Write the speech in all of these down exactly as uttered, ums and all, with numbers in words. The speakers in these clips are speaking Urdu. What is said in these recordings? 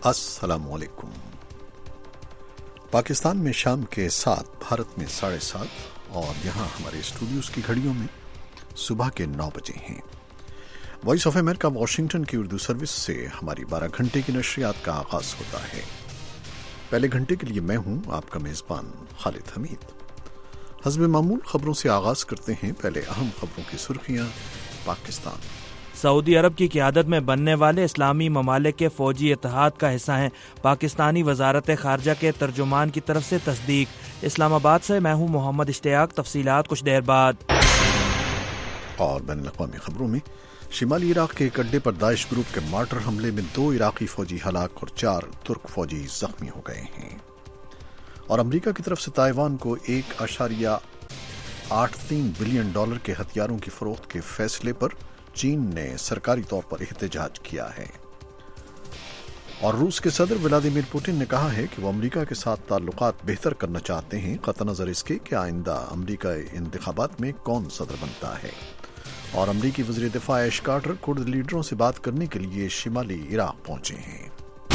अस्सलाम वालेकुम। पाकिस्तान में शाम के सात, भारत में साढ़े सात और यहाँ हमारे स्टूडियोज़ की घड़ियों में सुबह के नौ बजे हैं। वॉइस ऑफ अमेरिका वाशिंगटन की उर्दू सर्विस से हमारी बारह घंटे की नशरियात का आगाज़ होता है। पहले घंटे के लिए मैं हूँ आपका मेज़बान खालिद हमीद। हस्ब मामूल खबरों से आगाज़ करते हैं। पहले अहम खबरों की सुर्खियाँ। पाकिस्तान सऊदी अरब की क़यादत में बनने वाले इस्लामी ममालिक के फ़ौजी इत्तेहाद का हिस्सा हैं। पाकिस्तानी वज़ारत ख़ारजा के तर्जुमान की तरफ से तस्दीक। इस्लामाबाद से मैं हूँ मोहम्मद इश्तियाक। तफसीलात कुछ देर बाद। और बैनुल-अक़वामी खबरों में शिमाली इराक़ के एक अड्डे पर दाइश ग्रुप के मार्टर हमले में दो इराक़ी फ़ौजी हलाक और चार तुर्क फ़ौजी ज़ख्मी हो गए हैं। और अमरीका की तरफ से ताइवान को एक अशारिया आठ तीन बिलियन डॉलर के हथियारों की फ़रोख्त के फैसले पर चीन ने सरकारी तौर पर एहतजाज किया है। और रूस के सदर व्लादिमीर पुतिन ने कहा है कि वो अमरीका के साथ ताल्लुकात बेहतर करना चाहते हैं, क़त्ल नज़र इसके कि आइंदा अमरीका इंतखाबात में कौन सदर बनता है। और अमरीकी वज़ीर दिफ़ा ऐश कार्टर कुर्द लीडरों से बात करने के लिए शिमाली इराक़ पहुंचे हैं।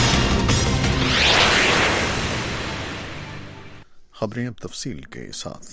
खबरें अब तफसील के साथ।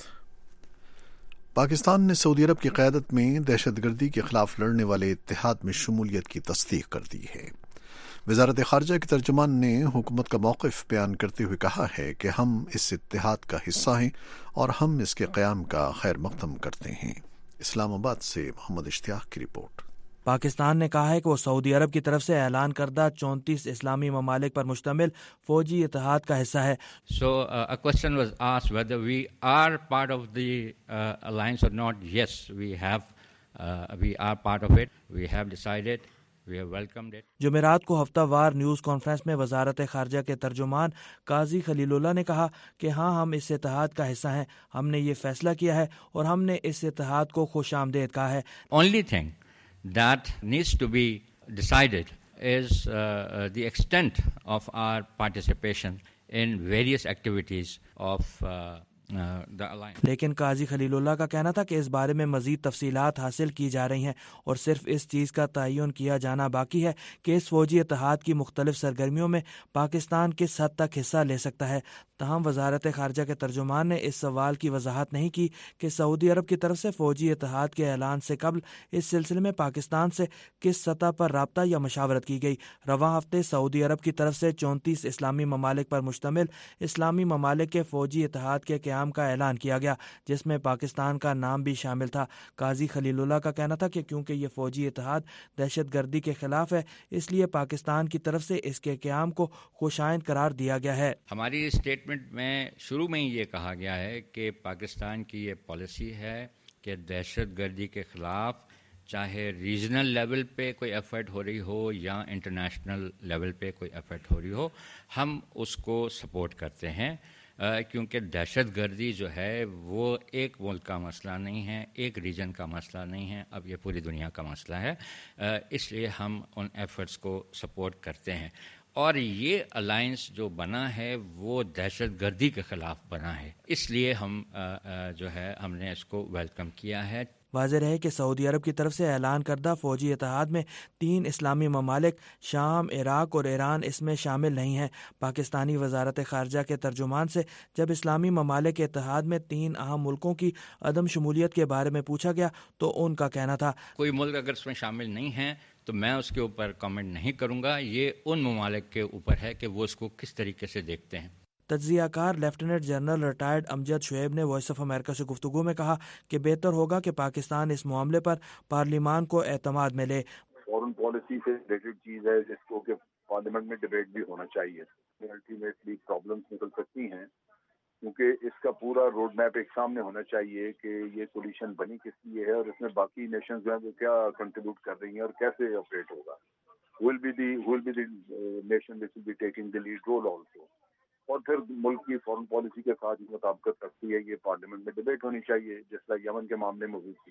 पाकिस्तान ने सऊदी अरब की क़यादत में दहशतगर्दी के खिलाफ लड़ने वाले इत्तेहाद में शमूलियत की तस्दीक कर दी है। वज़ारत ख़ारजा के तर्जुमान ने हुकूमत का मौक़िफ़ बयान करते हुए कहा है कि हम इस इत्तेहाद का हिस्सा हैं और हम इसके क़याम का खैर मक़दम करते हैं। इस्लामाबाद से मोहम्मद इश्तियाक की रिपोर्ट। पाकिस्तान ने कहा है कि वो सऊदी अरब की तरफ से ऐलान करदा चौंतीस इस्लामी ममालिक पर मुश्तमिल फौजी इत्तेहाद का हिस्सा है। So uh, a question was asked whether we are part of the uh, alliance or not. Yes, we have. Uh, we are part of it. We have decided. We have welcomed it. जुमेरात को हफ्तावार न्यूज़ कॉन्फ्रेंस में वज़ारत ख़ारजा के तर्जुमान काजी खलीलुल्लाह ने कहा कि हाँ, हम इस इत्तेहाद का हिस्सा हैं। हमने ये फैसला किया है और हमने इस इत्तेहाद को खुशामदीद कहा है। Only thing that needs to be decided is uh, the extent of our participation in various activities of uh, uh, the alliance. लेकिन काजी खलीलुल्लाह का कहना था कि इस बारे में मज़ीद तफसीलात हासिल की जा रही हैं और सिर्फ इस चीज़ का तयन किया जाना बाकी है कि इस फ़ौजी इत्तेहाद की मुख्तलिफ सरगर्मियों में पाकिस्तान किस हद तक हिस्सा ले सकता है। तहम वज़ारत ख़ारजा के तर्जुमान ने इस सवाल की वजाहत नहीं की कि सऊदी अरब की तरफ से फ़ौजी इत्तेहाद के ऐलान से कबल इस सिलसिले में पाकिस्तान से किस सतह पर राब्ता या मशावरत की गई। रवां हफ्ते सऊदी अरब की तरफ से चौंतीस इस्लामी ममालिक पर मुश्तमिल इस्लामी ममालिक के फ़ौजी इत्तेहाद के क़याम का ऐलान किया गया, जिसमें पाकिस्तान का नाम भी शामिल था। काजी खलीलुल्लाह का कहना था कि क्योंकि ये फ़ौजी इत्तेहाद दहशत गर्दी के ख़िलाफ़ है, इसलिए पाकिस्तान की तरफ से इसके क़याम को खुशाइंद करार दिया गया है। हमारी स्टेटमेंट में शुरू में ही ये कहा गया है कि पाकिस्तान की ये पॉलिसी है कि दहशत गर्दी के ख़िलाफ़ चाहे रीजनल लेवल पे कोई एफर्ट हो रही हो या इंटरनेशनल लेवल पे कोई एफर्ट हो रही हो, हम उसको सपोर्ट करते हैं। Uh, क्योंकि दहशत गर्दी जो है वो एक मुल्क का मसला नहीं है, एक रीजन का मसला नहीं है, अब ये पूरी दुनिया का मसला है। uh, इसलिए हम उन एफर्ट्स को सपोर्ट करते हैं और ये अलायंस जो बना है वो दहशत गर्दी के ख़िलाफ़ बना है, इसलिए हम uh, uh, जो है हमने इसको वेलकम किया है। वाज़ेह है कि सऊदी अरब की तरफ से ऐलान करदा फ़ौजी इत्तेहाद में तीन इस्लामी ममालिक शाम, इराक़ और ईरान इसमें शामिल नहीं हैं। पाकिस्तानी वज़ारत ख़ारजा के तर्जुमान से जब इस्लामी ममालिक के इत्तेहाद में तीन अहम मुल्कों की अदम शमूलियत के बारे में पूछा गया तो उनका कहना था, कोई मुल्क अगर इसमें शामिल नहीं है तो मैं उसके ऊपर कमेंट नहीं करूँगा। ये उन ममालिक के ऊपर है कि वो इसको किस तरीके से देखते हैं। तज्ज़ियाकार lieutenant general retired Amjad Shoaib ने वॉइस ऑफ अमेरिका से गुफ्तगू में कहा कि बेहतर होगा कि पाकिस्तान इस मामले पर पार्लिमान को एतमाद में ले। फॉरेन पॉलिसी से रिलेटेड चीज़ है जिसको कि पार्लियामेंट में डिबेट भी होना चाहिए। अल्टीमेटली प्रॉब्लम्स निकल सकती हैं क्योंकि इसका पूरा रोड मैप एक सामने होना चाहिए कि ये सोल्यूशन बनी किस लिए है और इसमें बाकी नेशंस जो हैं वो क्या कंट्रीब्यूट कर रही हैं और कैसे ऑपरेट होगा। Will be the will be the nation which will be taking the lead role also. और फिर मुल्क की फॉरेन पॉलिसी के साथ मुताबिकत रखती है, ये पार्लियामेंट में डिबेट होनी चाहिए जिस तरह यमन के मामले में हुई थी।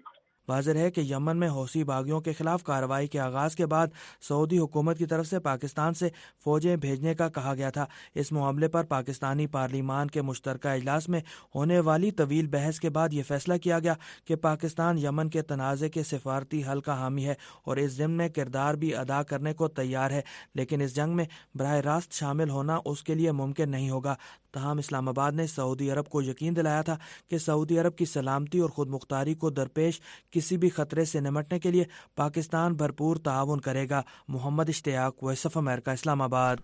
واضح ہے کہ یمن میں حوثی باغیوں کے خلاف کارروائی کے آغاز کے بعد سعودی حکومت کی طرف سے پاکستان سے فوجیں بھیجنے کا کہا گیا تھا۔ اس معاملے پر پاکستانی پارلیمان کے مشترکہ اجلاس میں ہونے والی طویل بحث کے بعد یہ فیصلہ کیا گیا کہ پاکستان یمن کے تنازع کے سفارتی حل کا حامی ہے اور اس ضمن میں کردار بھی ادا کرنے کو تیار ہے، لیکن اس جنگ میں براہ راست شامل ہونا اس کے لیے ممکن نہیں ہوگا۔ تاہم اسلام آباد نے سعودی عرب کو یقین دلایا تھا کہ سعودی عرب کی سلامتی اور خود مختاری کو درپیش کسی بھی خطرے سے نمٹنے کے لیے پاکستان بھرپور تعاون کرے گا۔ محمد اشتیاق، وائس آف امریکہ، اسلام آباد۔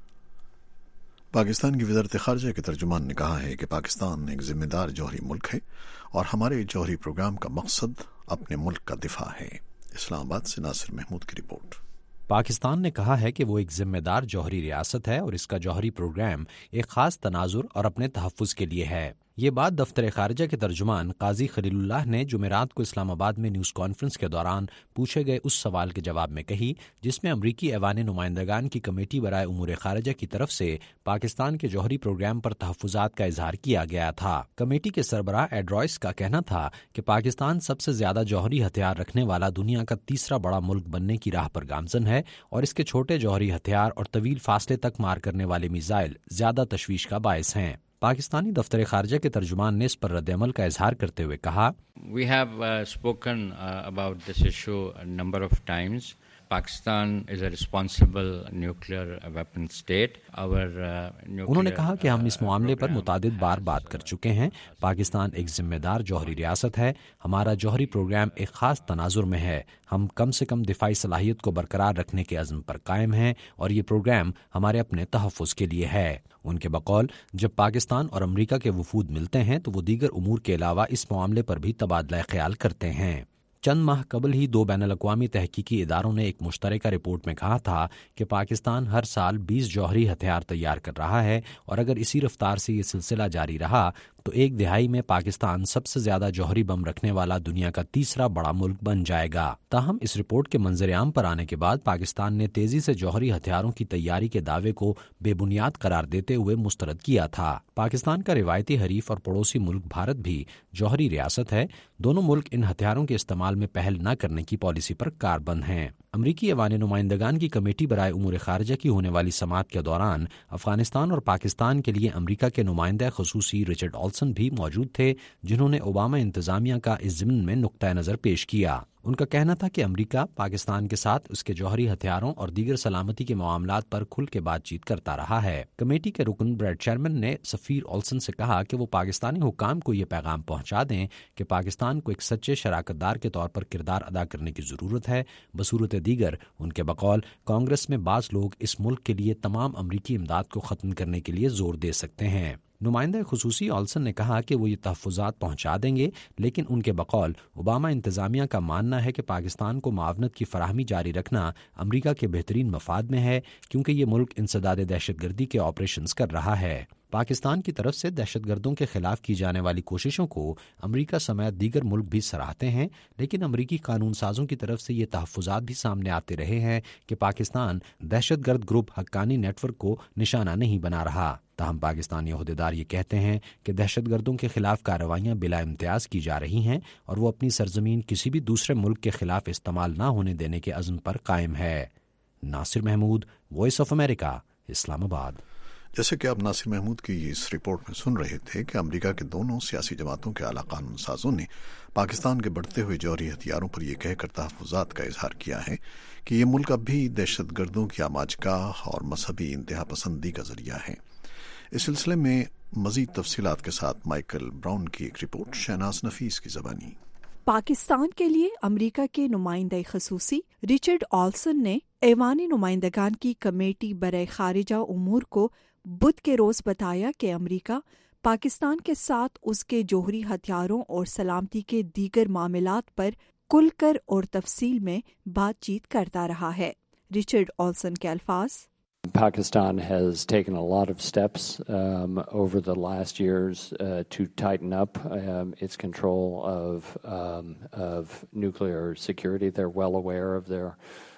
پاکستان کی وزارت خارجہ کے ترجمان نے کہا ہے کہ پاکستان ایک ذمہ دار جوہری ملک ہے اور ہمارے جوہری پروگرام کا مقصد اپنے ملک کا دفاع ہے۔ اسلام آباد سے ناصر محمود کی رپورٹ۔ پاکستان نے کہا ہے کہ وہ ایک ذمہ دار جوہری ریاست ہے اور اس کا جوہری پروگرام ایک خاص تناظر اور اپنے تحفظ کے لیے ہے۔ یہ بات دفتر خارجہ کے ترجمان قاضی خلیل اللہ نے جمعرات کو اسلام آباد میں نیوز کانفرنس کے دوران پوچھے گئے اس سوال کے جواب میں کہی جس میں امریکی ایوان نمائندگان کی کمیٹی برائے امور خارجہ کی طرف سے پاکستان کے جوہری پروگرام پر تحفظات کا اظہار کیا گیا تھا۔ کمیٹی کے سربراہ ایڈ رائس کا کہنا تھا کہ پاکستان سب سے زیادہ جوہری ہتھیار رکھنے والا دنیا کا تیسرا بڑا ملک بننے کی راہ پر گامزن ہے اور اس کے چھوٹے جوہری ہتھیار اور طویل فاصلے تک مار کرنے والے میزائل زیادہ تشویش کا باعث ہیں۔ پاکستانی دفتر خارجہ کے ترجمان نے اس پر رد عمل کا اظہار کرتے ہوئے کہا، We have uh, spoken uh, about this issue a number of times. Pakistan is a responsible nuclear weapon state. Our uh, nuclear انہوں نے کہا کہ ہم اس معاملے پر متعدد بار بات کر چکے ہیں۔ پاکستان ایک ذمہ دار جوہری ریاست ہے، ہمارا جوہری پروگرام ایک خاص تناظر میں ہے، ہم کم سے کم دفاعی صلاحیت کو برقرار رکھنے کے عزم پر قائم ہیں اور یہ پروگرام ہمارے اپنے تحفظ کے لیے ہے۔ ان کے بقول جب پاکستان اور امریکہ کے وفود ملتے ہیں تو وہ دیگر امور کے علاوہ اس معاملے پر بھی تبادلہ خیال کرتے ہیں۔ چند ماہ قبل ہی دو بین الاقوامی تحقیقی اداروں نے ایک مشترکہ رپورٹ میں کہا تھا کہ پاکستان ہر سال بیس جوہری ہتھیار تیار کر رہا ہے اور اگر اسی رفتار سے یہ سلسلہ جاری رہا تو ایک دہائی میں پاکستان سب سے زیادہ جوہری بم رکھنے والا دنیا کا تیسرا بڑا ملک بن جائے گا۔ تاہم اس رپورٹ کے منظر عام پر آنے کے بعد پاکستان نے تیزی سے جوہری ہتھیاروں کی تیاری کے دعوے کو بے بنیاد قرار دیتے ہوئے مسترد کیا تھا۔ پاکستان کا روایتی حریف اور پڑوسی ملک بھارت بھی جوہری ریاست ہے، دونوں ملک ان ہتھیاروں کے استعمال میں پہل نہ کرنے کی پالیسی پر کاربند ہیں۔ امریکی ایوان نمائندگان کی کمیٹی برائے امور خارجہ کی ہونے والی سماعت کے دوران افغانستان اور پاکستان کے لیے امریکہ کے نمائندہ خصوصی رچرڈ آلسن بھی موجود تھے، جنہوں نے اوباما انتظامیہ کا اس ضمن میں نقطہ نظر پیش کیا۔ ان کا کہنا تھا کہ امریکہ پاکستان کے ساتھ اس کے جوہری ہتھیاروں اور دیگر سلامتی کے معاملات پر کھل کے بات چیت کرتا رہا ہے۔ کمیٹی کے رکن بریڈ شرمن نے سفیر آلسن سے کہا کہ وہ پاکستانی حکام کو یہ پیغام پہنچا دیں کہ پاکستان کو ایک سچے شراکت دار کے طور پر کردار ادا کرنے کی ضرورت ہے۔ بصورت دیگر ان کے بقول کانگریس میں بعض لوگ اس ملک کے لیے تمام امریکی امداد کو ختم کرنے کے لیے زور دے سکتے ہیں۔ نمائندہ خصوصی آلسن نے کہا کہ وہ یہ تحفظات پہنچا دیں گے، لیکن ان کے بقول اوباما انتظامیہ کا ماننا ہے کہ پاکستان کو معاونت کی فراہمی جاری رکھنا امریکہ کے بہترین مفاد میں ہے، کیونکہ یہ ملک انسداد دہشت گردی کے آپریشنز کر رہا ہے۔ پاکستان کی طرف سے دہشت گردوں کے خلاف کی جانے والی کوششوں کو امریکہ سمیت دیگر ملک بھی سراہتے ہیں، لیکن امریکی قانون سازوں کی طرف سے یہ تحفظات بھی سامنے آتے رہے ہیں کہ پاکستان دہشت گرد گروپ حقانی نیٹ ورک کو نشانہ نہیں بنا رہا۔ تاہم پاکستانی عہدیدار یہ کہتے ہیں کہ دہشت گردوں کے خلاف کارروائیاں بلا امتیاز کی جا رہی ہیں اور وہ اپنی سرزمین کسی بھی دوسرے ملک کے خلاف استعمال نہ ہونے دینے کے عزم پر قائم ہے۔ Nasir Mahmood, voice of America, Islamabad. جیسے کہ آپ ناصر محمود کی اس رپورٹ میں سن رہے تھے کہ امریکہ کے دونوں سیاسی جماعتوں کے اعلیٰ قانون سازوں نے پاکستان کے بڑھتے ہوئے جوہری ہتھیاروں پر یہ کہہ کر تحفظات کا اظہار کیا ہے کہ یہ ملک اب بھی دہشت گردوں کی آماج گاہ اور مذہبی انتہا پسندی کا ذریعہ ہے۔ اس سلسلے میں مزید تفصیلات کے ساتھ مائیکل براؤن کی ایک رپورٹ شہناز نفیس کی زبانی۔ پاکستان کے لیے امریکہ کے نمائندہ خصوصی رچرڈ آلسن نے ایوانی نمائندگان کی کمیٹی برائے خارجہ امور کو بدھ کے روز بتایا کہ امریکہ پاکستان کے ساتھ اس کے جوہری ہتھیاروں اور سلامتی کے دیگر معاملات پر کھل کر اور تفصیل میں بات چیت کرتا رہا ہے۔ رچرڈ آلسن کے الفاظ: Pakistan has taken a lot of steps um, over the last years uh, to tighten up um, its control of um, of nuclear security. They're well aware of their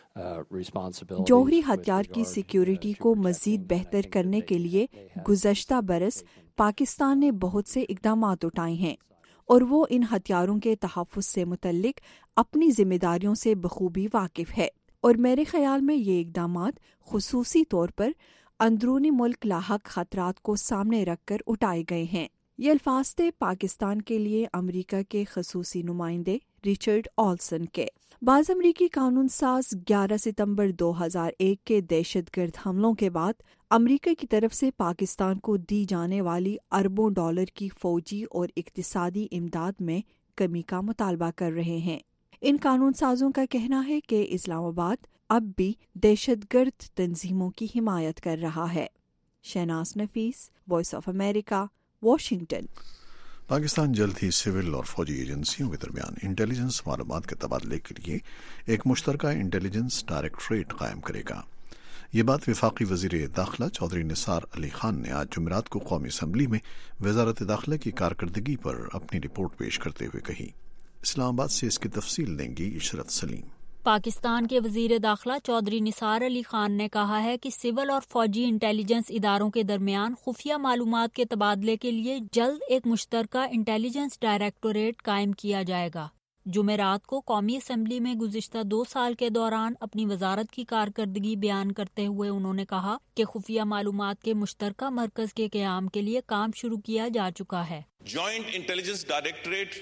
جوہری ہتھیار کی سیکیورٹی کو مزید بہتر کرنے کے لیے گزشتہ برس پاکستان نے بہت سے اقدامات اٹھائے ہیں۔ اور وہ ان ہتھیاروں کے تحفظ سے متعلق اپنی ذمہ داریوں سے بخوبی واقف ہے، اور میرے خیال میں یہ اقدامات خصوصی طور پر اندرونی ملک لاحق خطرات کو سامنے رکھ کر اٹھائے گئے ہیں۔ یہ الفاظ تھے پاکستان کے لیے امریکہ کے خصوصی نمائندے رچرڈ آلسن کے۔ بعض امریکی قانون ساز گیارہ ستمبر دو ہزار ایک کے دہشت گرد حملوں کے بعد امریکہ کی طرف سے پاکستان کو دی جانے والی اربوں ڈالر کی فوجی اور اقتصادی امداد میں کمی کا مطالبہ کر رہے ہیں۔ ان قانون سازوں کا کہنا ہے کہ اسلام آباد اب بھی دہشت گرد تنظیموں کی حمایت کر رہا ہے۔ Shahnaz Nafees, voice of America, Washington. Pakistan جلد ہی سول اور فوجی ایجنسیوں کے درمیان انٹیلیجنس معلومات کے تبادلے کے لیے ایک مشترکہ انٹیلیجنس ڈائریکٹوریٹ قائم کرے گا۔ یہ بات وفاقی وزیر داخلہ چودھری نثار علی خان نے آج جمعرات کو قومی اسمبلی میں وزارت داخلہ کی کارکردگی پر اپنی رپورٹ پیش کرتے ہوئے کہی۔ اسلام آباد سے اس کی تفصیل دیں گی عشرت سلیم۔ پاکستان کے وزیر داخلہ چودھری نثار علی خان نے کہا ہے کہ سول اور فوجی انٹیلیجنس اداروں کے درمیان خفیہ معلومات کے تبادلے کے لیے جلد ایک مشترکہ انٹیلیجنس ڈائریکٹوریٹ قائم کیا جائے گا۔ جمعرات کو قومی اسمبلی میں گزشتہ دو سال کے دوران اپنی وزارت کی کارکردگی بیان کرتے ہوئے انہوں نے کہا کہ خفیہ معلومات کے مشترکہ مرکز کے قیام کے لیے کام شروع کیا جا چکا ہے۔ جوائنٹ انٹیلیجنس ڈائریکٹوریٹ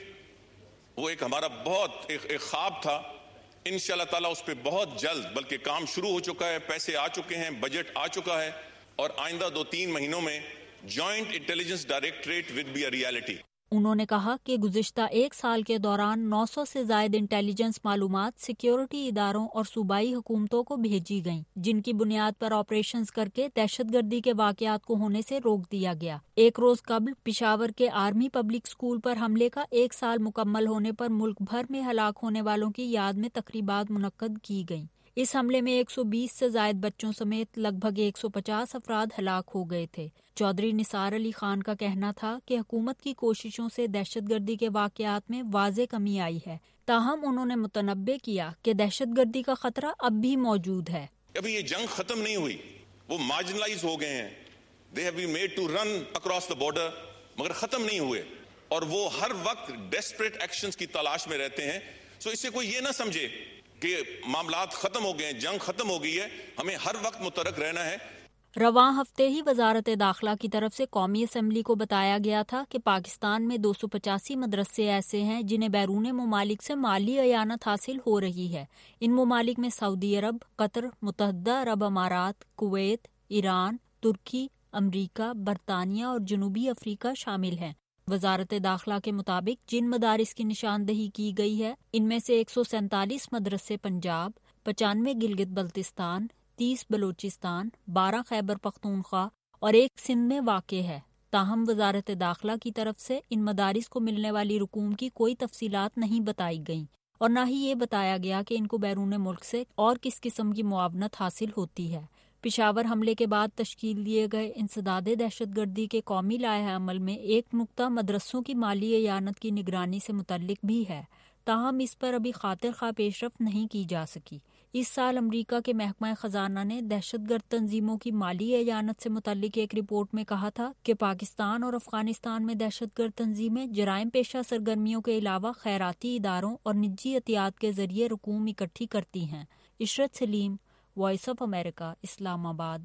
وہ ایک ہمارا بہت ایک, ایک خواب تھا، انشاءاللہ تعالیٰ اس پہ بہت جلد، بلکہ کام شروع ہو چکا ہے، پیسے آ چکے ہیں، بجٹ آ چکا ہے، اور آئندہ دو تین مہینوں میں joint intelligence directorate will be a reality. انہوں نے کہا کہ گزشتہ ایک سال کے دوران نو سو سے زائد انٹیلیجنس معلومات سیکیورٹی اداروں اور صوبائی حکومتوں کو بھیجی گئیں، جن کی بنیاد پر آپریشنز کر کے دہشت گردی کے واقعات کو ہونے سے روک دیا گیا۔ ایک روز قبل پشاور کے آرمی پبلک اسکول پر حملے کا ایک سال مکمل ہونے پر ملک بھر میں ہلاک ہونے والوں کی یاد میں تقریبات منعقد کی گئیں۔ اس حملے میں ایک سو بیس سے زائد بچوں سمیت لگ بھگ ایک سو پچاس افراد ہلاک ہو گئے تھے۔ چودھری نثار علی خان کا کہنا تھا کہ حکومت کی کوششوں سے دہشت گردی کے واقعات میں واضح کمی آئی ہے، تاہم انہوں نے متنبہ کیا کہ دہشت گردی کا خطرہ اب بھی موجود ہے۔ ابھی یہ جنگ ختم نہیں ہوئی، وہ مارجنلائز ہو گئے ہیں، they have been made to run across the border، مگر ختم نہیں ہوئے، اور وہ ہر وقت ڈیسپریٹ ایکشنز کی تلاش میں رہتے ہیں۔ سو اس سے کوئی یہ نہ سمجھے کہ معاملات ختم ہو گئے، جنگ ختم ہو گئی ہے، ہمیں ہر وقت متحرک رہنا ہے۔ رواں ہفتے ہی وزارت داخلہ کی طرف سے قومی اسمبلی کو بتایا گیا تھا کہ پاکستان میں دو سو پچاسی مدرسے ایسے ہیں جنہیں بیرون ممالک سے مالی اعانت حاصل ہو رہی ہے۔ ان ممالک میں سعودی عرب، قطر، متحدہ عرب امارات، کویت، ایران، ترکی، امریکہ، برطانیہ اور جنوبی افریقہ شامل ہیں۔ وزارت داخلہ کے مطابق جن مدارس کی نشاندہی کی گئی ہے ان میں سے ایک سو سینتالیس مدرسے پنجاب، پچانوے گلگت بلتستان، تیس بلوچستان، بارہ خیبر پختونخوا اور ایک سندھ میں واقع ہے۔ تاہم وزارت داخلہ کی طرف سے ان مدارس کو ملنے والی رقوم کی کوئی تفصیلات نہیں بتائی گئیں، اور نہ ہی یہ بتایا گیا کہ ان کو بیرون ملک سے اور کس قسم کی معاونت حاصل ہوتی ہے۔ پشاور حملے کے بعد تشکیل دیے گئے انسداد دہشت گردی کے قومی لائحہ عمل میں ایک نقطہ مدرسوں کی مالی اعانت کی نگرانی سے متعلق بھی ہے، تاہم اس پر ابھی خاطر خواہ پیش رفت نہیں کی جا سکی۔ اس سال امریکہ کے محکمہ خزانہ نے دہشت گرد تنظیموں کی مالی اعانت سے متعلق ایک رپورٹ میں کہا تھا کہ پاکستان اور افغانستان میں دہشت گرد تنظیمیں جرائم پیشہ سرگرمیوں کے علاوہ خیراتی اداروں اور نجی عطیات کے ذریعے رقوم اکٹھی کرتی ہیں۔ عشرت سلیم، وائس آف امریکہ، اسلام آباد۔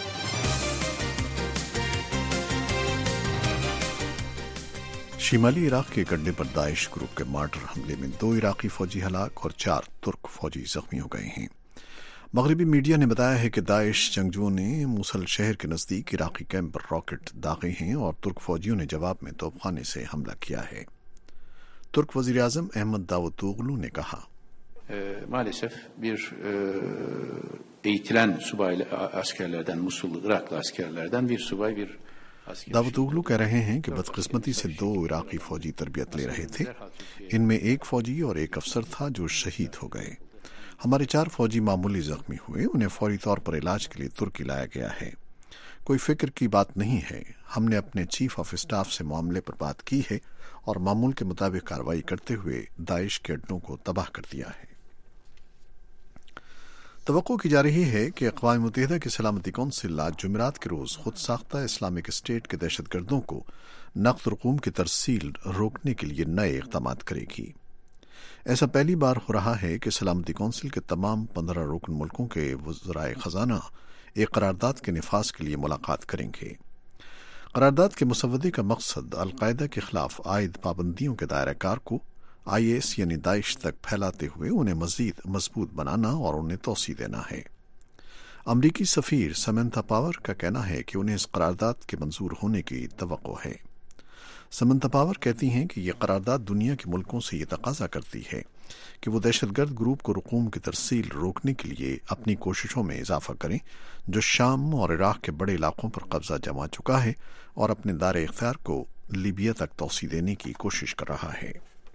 شمالی عراق کے گڈھے پر داعش گروپ کے مارٹر حملے میں دو عراقی فوجی ہلاک اور چار ترک فوجی زخمی ہو گئے ہیں۔ مغربی میڈیا نے بتایا ہے کہ داعش جنگجوؤں نے موصل شہر کے نزدیک عراقی کیمپ پر راکٹ داغے ہیں اور ترک فوجیوں نے جواب میں توپ خانے سے حملہ کیا ہے۔ ترک وزیر اعظم احمد داوطوغلو نے کہا، maalesef bir e, eğitilen subay askerlerden, Musul Iraklı askerlerden bir subay bir asker. داوطوغلو کہہ رہے ہیں کہ بدقسمتی سے دو عراقی فوجی تربیت لے رہے تھے، ان میں ایک فوجی اور ایک افسر تھا جو شہید ہو گئے۔ ہمارے چار فوجی معمولی زخمی ہوئے، انہیں فوری طور پر علاج کے لیے ترکی لایا گیا ہے۔ کوئی فکر کی بات نہیں ہے، ہم نے اپنے چیف آف اسٹاف سے معاملے پر بات کی ہے اور معمول کے مطابق کارروائی کرتے ہوئے داعش کے اڈوں کو تباہ کر دیا ہے۔ توقع کی جا رہی ہے کہ اقوام متحدہ کی سلامتی کونسل آج جمعرات کے روز خود ساختہ اسلامک اسٹیٹ کے دہشت گردوں کو نقد رقوم کی ترسیل روکنے کے لیے نئے اقدامات کرے گی۔ ایسا پہلی بار ہو رہا ہے کہ سلامتی کونسل کے تمام پندرہ رکن ملکوں کے وزرائے خزانہ ایک قرارداد کے نفاذ کے لیے ملاقات کریں گے۔ قرارداد کے مسودے کا مقصد القاعدہ کے خلاف عائد پابندیوں کے دائرہ کار کو آئی ایس یعنی داعش تک پھیلاتے ہوئے انہیں مزید مضبوط بنانا اور انہیں توسیع دینا ہے۔ امریکی سفیر سمنتھا پاور کا کہنا ہے کہ انہیں اس قرارداد کے منظور ہونے کی توقع ہے۔ سمنتھا پاور کہتی ہیں کہ یہ قرارداد دنیا کے ملکوں سے یہ تقاضا کرتی ہے کہ وہ دہشت گرد گروپ کو رقوم کی ترسیل روکنے کے لیے اپنی کوششوں میں اضافہ کریں جو شام اور عراق کے بڑے علاقوں پر قبضہ جما چکا ہے اور اپنے دائر اختیار کو لیبیا تک توسیع دینے کی کوشش کر رہا ہے۔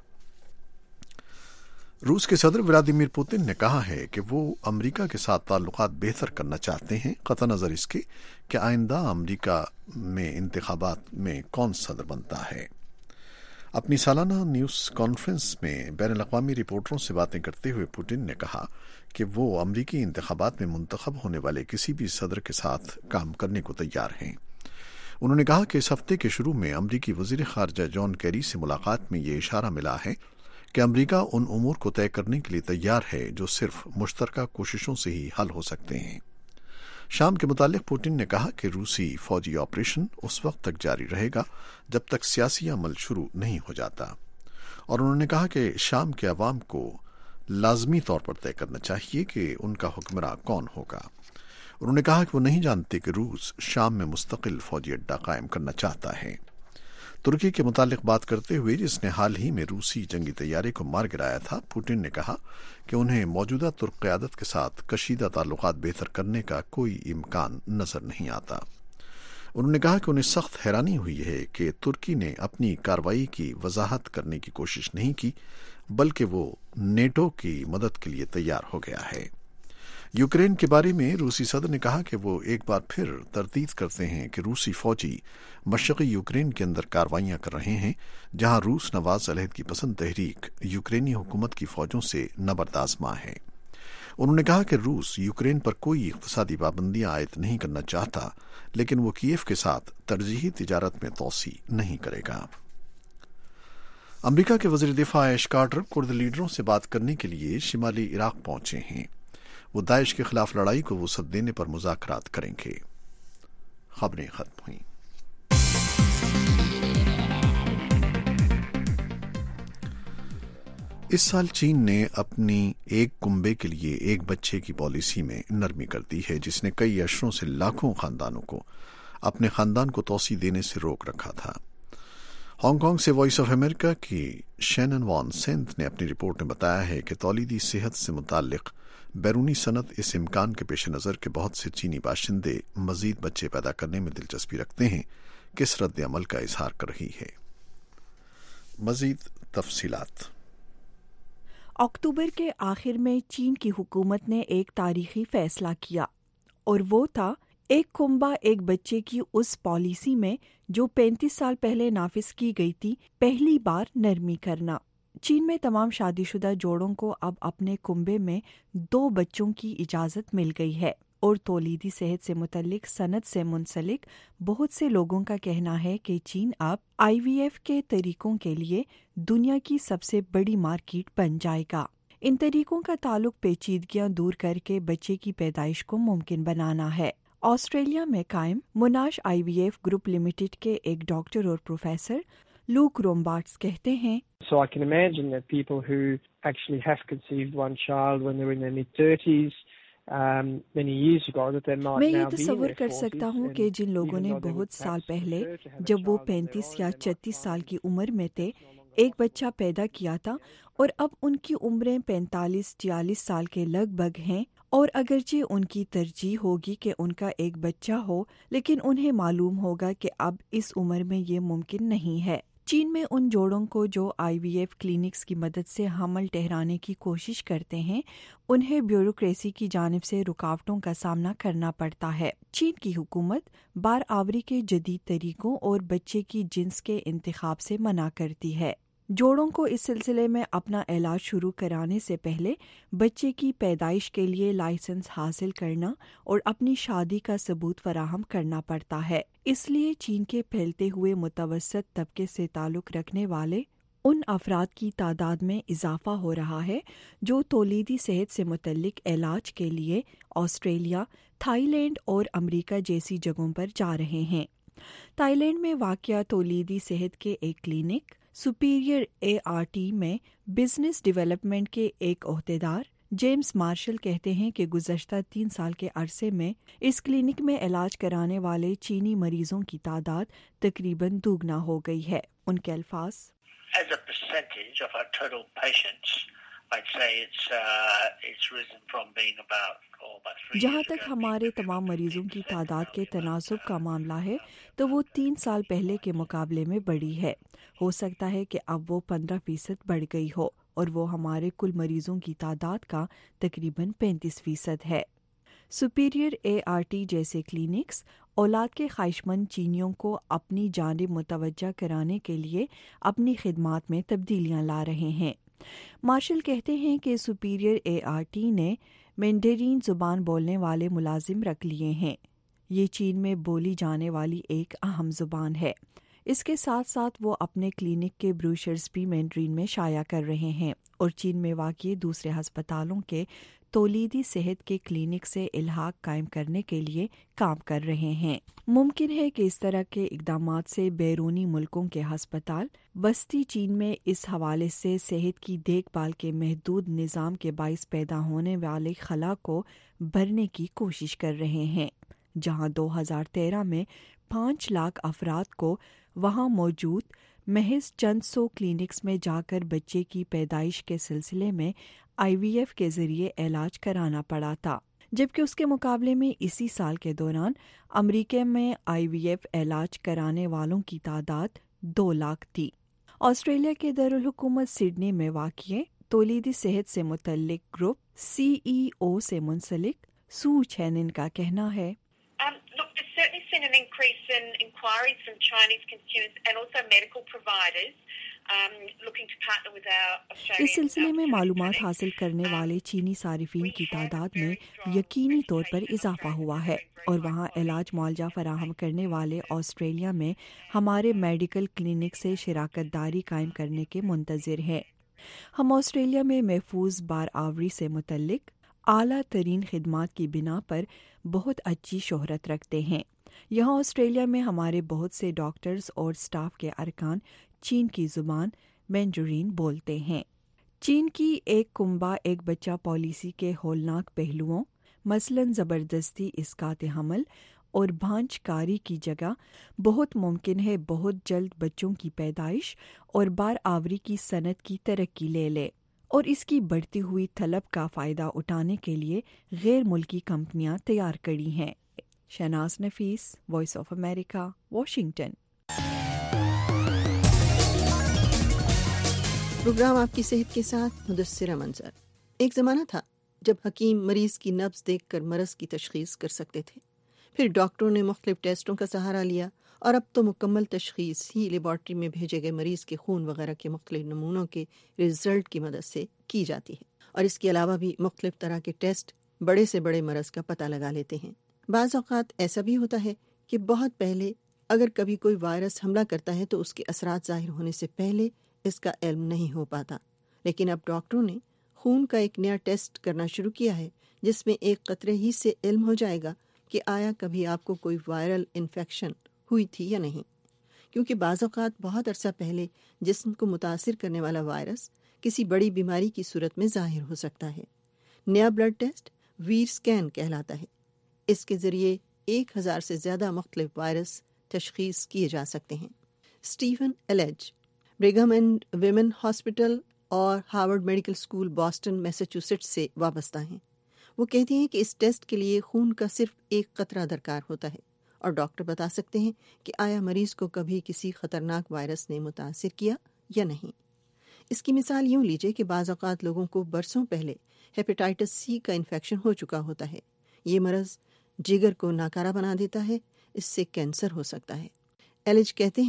روس کے صدر ولادیمیر پوتن نے کہا ہے کہ وہ امریکہ کے ساتھ تعلقات بہتر کرنا چاہتے ہیں، قطع نظر اس کے کہ آئندہ امریکہ میں انتخابات میں کون صدر بنتا ہے۔ اپنی سالانہ نیوز کانفرنس میں بین الاقوامی رپورٹروں سے باتیں کرتے ہوئے پوٹن نے کہا کہ وہ امریکی انتخابات میں منتخب ہونے والے کسی بھی صدر کے ساتھ کام کرنے کو تیار ہیں۔ انہوں نے کہا کہ اس ہفتے کے شروع میں امریکی وزیر خارجہ جان کیری سے ملاقات میں یہ اشارہ ملا ہے کہ امریکہ ان امور کو طے کرنے کے لیے تیار ہے جو صرف مشترکہ کوششوں سے ہی حل ہو سکتے ہیں۔ شام کے متعلق پوٹن نے کہا کہ روسی فوجی آپریشن اس وقت تک جاری رہے گا جب تک سیاسی عمل شروع نہیں ہو جاتا، اور انہوں نے کہا کہ شام کے عوام کو لازمی طور پر طے کرنا چاہیے کہ ان کا حکمراں کون ہوگا۔ انہوں نے کہا کہ وہ نہیں جانتے کہ روس شام میں مستقل فوجی اڈہ قائم کرنا چاہتا ہے۔ ترکی کے متعلق بات کرتے ہوئے جس نے حال ہی میں روسی جنگی طیارے کو مار گرایا تھا، پوٹن نے کہا کہ انہیں موجودہ ترک قیادت کے ساتھ کشیدہ تعلقات بہتر کرنے کا کوئی امکان نظر نہیں آتا۔ انہوں نے کہا کہ انہیں سخت حیرانی ہوئی ہے کہ ترکی نے اپنی کارروائی کی وضاحت کرنے کی کوشش نہیں کی، بلکہ وہ نیٹو کی مدد کے لیے تیار ہو گیا ہے۔ یوکرین کے بارے میں روسی صدر نے کہا کہ وہ ایک بار پھر تردید کرتے ہیں کہ روسی فوجی مشرقی یوکرین کے اندر کارروائیاں کر رہے ہیں، جہاں روس نواز علیحدگی پسند تحریک یوکرینی حکومت کی فوجوں سے نبردآزماں ہے۔ انہوں نے کہا کہ روس یوکرین پر کوئی اقتصادی پابندیاں عائد نہیں کرنا چاہتا، لیکن وہ کیف کے ساتھ ترجیحی تجارت میں توسیع نہیں کرے گا۔ امریکہ کے وزیر دفاع ایش کارٹر کرد لیڈروں سے بات کرنے کے لیے شمالی عراق پہنچے ہیں۔ وہ داعش کے خلاف لڑائی کو وسعت دینے پر مذاکرات کریں گے۔ خبریں ختم ہوئیں۔ اس سال چین نے اپنی ایک کنبے کے لیے ایک بچے کی پالیسی میں نرمی کر دی ہے، جس نے کئی اشروں سے لاکھوں خاندانوں کو اپنے خاندان کو توسیع دینے سے روک رکھا تھا۔ ہانگ کانگ سے وائس آف امریکہ کی شینن وان سینتھ نے اپنی رپورٹ میں بتایا ہے کہ تولیدی صحت سے متعلق بیرونی صنعت اس امکان کے پیش نظر کہ بہت سے چینی باشندے مزید بچے پیدا کرنے میں دلچسپی رکھتے ہیں، کس رد عمل کا اظہار کر رہی ہے۔ مزید تفصیلات۔ اکتوبر کے آخر میں چین کی حکومت نے ایک تاریخی فیصلہ کیا، اور وہ تھا ایک کنبہ ایک بچے کی اس پالیسی میں جو پینتیس سال پہلے نافذ کی گئی تھی پہلی بار نرمی کرنا۔ چین میں تمام شادی شدہ جوڑوں کو اب اپنے کنبے میں دو بچوں کی اجازت مل گئی ہے، اور تولیدی صحت سے متعلق صنعت سے منسلک بہت سے لوگوں کا کہنا ہے کہ چین اب آئی وی ایف کے طریقوں کے لیے دنیا کی سب سے بڑی مارکیٹ بن جائے گا۔ ان طریقوں کا تعلق پیچیدگیاں دور کر کے بچے کی پیدائش کو ممکن بنانا ہے۔ آسٹریلیا میں قائم Monash I V F group limited کے ایک ڈاکٹر اور پروفیسر لوک رومبارٹس کہتے ہیں، So I can imagine that people who actually have conceived one child when they were in their mid-thirties um, many years ago, that they might میں یہ now be in تصور their کر forties. سکتا ہوں and کہ جن لوگوں even نے though they would بہت سال perhaps پہلے prefer to have a جب وہ child of their پینتیس own, یا they might چھتیس سال find کی عمر میں تھے، ایک بچہ پیدا کیا تھا، اور اب ان کی عمریں پینتالیس چھیالیس سال کے لگ بھگ ہیں، اور اگرچہ ان کی ترجیح ہوگی کہ ان کا ایک بچہ ہو، لیکن انہیں معلوم ہوگا کہ اب اس عمر میں یہ ممکن نہیں ہے۔ چین میں ان جوڑوں کو جو آئی وی ایف کلینکس کی مدد سے حمل ٹھہرانے کی کوشش کرتے ہیں، انہیں بیوروکریسی کی جانب سے رکاوٹوں کا سامنا کرنا پڑتا ہے۔ چین کی حکومت بار آوری کے جدید طریقوں اور بچے کی جنس کے انتخاب سے منع کرتی ہے۔ جوڑوں کو اس سلسلے میں اپنا علاج شروع کرانے سے پہلے بچے کی پیدائش کے لیے لائسنس حاصل کرنا اور اپنی شادی کا ثبوت فراہم کرنا پڑتا ہے۔ اس لیے چین کے پھیلتے ہوئے متوسط طبقے سے تعلق رکھنے والے ان افراد کی تعداد میں اضافہ ہو رہا ہے جو تولیدی صحت سے متعلق علاج کے لیے آسٹریلیا، تھائی لینڈ اور امریکہ جیسی جگہوں پر جا رہے ہیں۔ تھائی لینڈ میں واقع تولیدی صحت کے ایک clinic superior A R T میں بزنس ڈیولپمنٹ کے ایک عہدیدار جیمز مارشل کہتے ہیں کہ گزشتہ تین سال کے عرصے میں اس کلینک میں علاج کرانے والے چینی مریضوں کی تعداد تقریباً دوگنا ہو گئی ہے۔ ان کے الفاظ: As a percentage of our total patients, I'd say it's uh, it's risen from being about oh, about three جہاں years تک ago. ہمارے تمام مریضوں کی تعداد کے تناسب کا معاملہ ہے تو وہ تین سال پہلے کے مقابلے میں بڑھی ہے۔ ہو سکتا ہے کہ اب وہ پندرہ فیصد بڑھ گئی ہو اور وہ ہمارے کل مریضوں کی تعداد کا تقریباً پینتیس فیصد ہے۔ سپیریئر اے آر ٹی جیسے کلینکس اولاد کے خواہشمند چینیوں کو اپنی جانب متوجہ کرانے کے لیے اپنی خدمات میں تبدیلیاں لا رہے ہیں۔ مارشل کہتے ہیں کہ سپیریئر اے آر ٹی نے مینڈرین زبان بولنے والے ملازم رکھ لیے ہیں۔ یہ چین میں بولی جانے والی ایک اہم زبان ہے۔ اس کے ساتھ ساتھ وہ اپنے کلینک کے بروشرز بھی مینڈرین میں شائع کر رہے ہیں اور چین میں واقع دوسرے ہسپتالوں کے تولیدی صحت کے کلینک سے الحاق قائم کرنے کے لیے کام کر رہے ہیں۔ ممکن ہے کہ اس طرح کے اقدامات سے بیرونی ملکوں کے ہسپتال وسطی چین میں اس حوالے سے صحت کی دیکھ بھال کے محدود نظام کے باعث پیدا ہونے والے خلا کو بھرنے کی کوشش کر رہے ہیں، جہاں دو ہزار تیرہ میں پانچ لاکھ افراد کو وہاں موجود محض چند سو کلینکس میں جا کر بچے کی پیدائش کے سلسلے میں آئی وی ایف کے ذریعے علاج کرانا پڑا تھا، جبکہ اس کے مقابلے میں اسی سال کے دوران امریکہ میں آئی وی ایف علاج کرانے والوں کی تعداد دو لاکھ تھی۔ آسٹریلیا کے دارالحکومت سڈنی میں واقع تولیدی صحت سے متعلق گروپ سی ای او سے منسلک سو چینن کا کہنا ہے: Um, look, there's certainly been an increase in inquiries from Chinese consumers and also medical providers um, looking to partner with our Australian. اس سلسلے میں معلومات حاصل کرنے والے چینی صارفین کی تعداد میں یقینی طور پر اضافہ ہوا ہے اور وہاں علاج معالجہ فراہم کرنے والے آسٹریلیا میں ہمارے میڈیکل کلینک سے شراکت داری قائم کرنے کے منتظر ہیں۔ ہم آسٹریلیا میں محفوظ بار آوری سے متعلق اعلیٰ ترین خدمات کی بنا پر بہت اچھی شہرت رکھتے ہیں۔ یہاں آسٹریلیا میں ہمارے بہت سے ڈاکٹرز اور سٹاف کے ارکان چین کی زبان مینڈرین بولتے ہیں۔ چین کی ایک کنبہ ایک بچہ پالیسی کے ہولناک پہلوؤں مثلاً زبردستی اسقاط حمل اور بھانج کاری کی جگہ بہت ممکن ہے بہت جلد بچوں کی پیدائش اور بار آوری کی صنعت کی ترقی لے لے اور اس کی بڑھتی ہوئی طلب کا فائدہ اٹھانے کے لیے غیر ملکی کمپنیاں تیار کری ہیں۔ Shahnaz Nafees, voice of America, Washington. Program آپ کی صحت کے ساتھ مدثرہ منظر۔ ایک زمانہ تھا جب حکیم مریض کی نبض دیکھ کر مرض کی تشخیص کر سکتے تھے، پھر ڈاکٹروں نے مختلف ٹیسٹوں کا سہارا لیا اور اب تو مکمل تشخیص ہی لیبارٹری میں بھیجے گئے مریض کے خون وغیرہ کے مختلف نمونوں کے رزلٹ کی مدد سے کی جاتی ہے، اور اس کے علاوہ بھی مختلف طرح کے ٹیسٹ بڑے سے بڑے مرض کا پتہ لگا لیتے ہیں۔ بعض اوقات ایسا بھی ہوتا ہے کہ بہت پہلے اگر کبھی کوئی وائرس حملہ کرتا ہے تو اس کے اثرات ظاہر ہونے سے پہلے اس کا علم نہیں ہو پاتا، لیکن اب ڈاکٹروں نے خون کا ایک نیا ٹیسٹ کرنا شروع کیا ہے جس میں ایک قطرے ہی سے علم ہو جائے گا کہ آیا کبھی آپ کو کوئی وائرل انفیکشن ہوئی تھی یا نہیں، کیونکہ بعض اوقات بہت عرصہ پہلے جسم کو متاثر کرنے والا وائرس کسی بڑی بیماری کی صورت میں ظاہر ہو سکتا ہے۔ نیا بلڈ ٹیسٹ ویر سکین کہلاتا ہے۔ اس کے ذریعے ایک ہزار سے زیادہ مختلف وائرس تشخیص کیے جا سکتے ہیں۔ Stephen Elledge Brigham and women hospital اور Harvard medical school Boston Massachusetts سے وابستہ ہیں۔ وہ کہتی ہیں کہ اس ٹیسٹ کے لیے خون کا صرف ایک قطرہ درکار ہوتا ہے اور ڈاکٹر بتا سکتے ہیں کہ آیا مریض کو کبھی کسی خطرناک وائرس نے متاثر کیا یا نہیں۔ اس کی مثال یوں لیجئے کہ بعض اوقات لوگوں کو برسوں پہلے ہیپیٹائٹس سی کا انفیکشن ہو چکا ہوتا ہے۔ یہ مرض جگر کو ناکارہ بنا دیتا ہے، اس سے کینسر ہو سکتا ہے۔ ایلج کہتے ہیں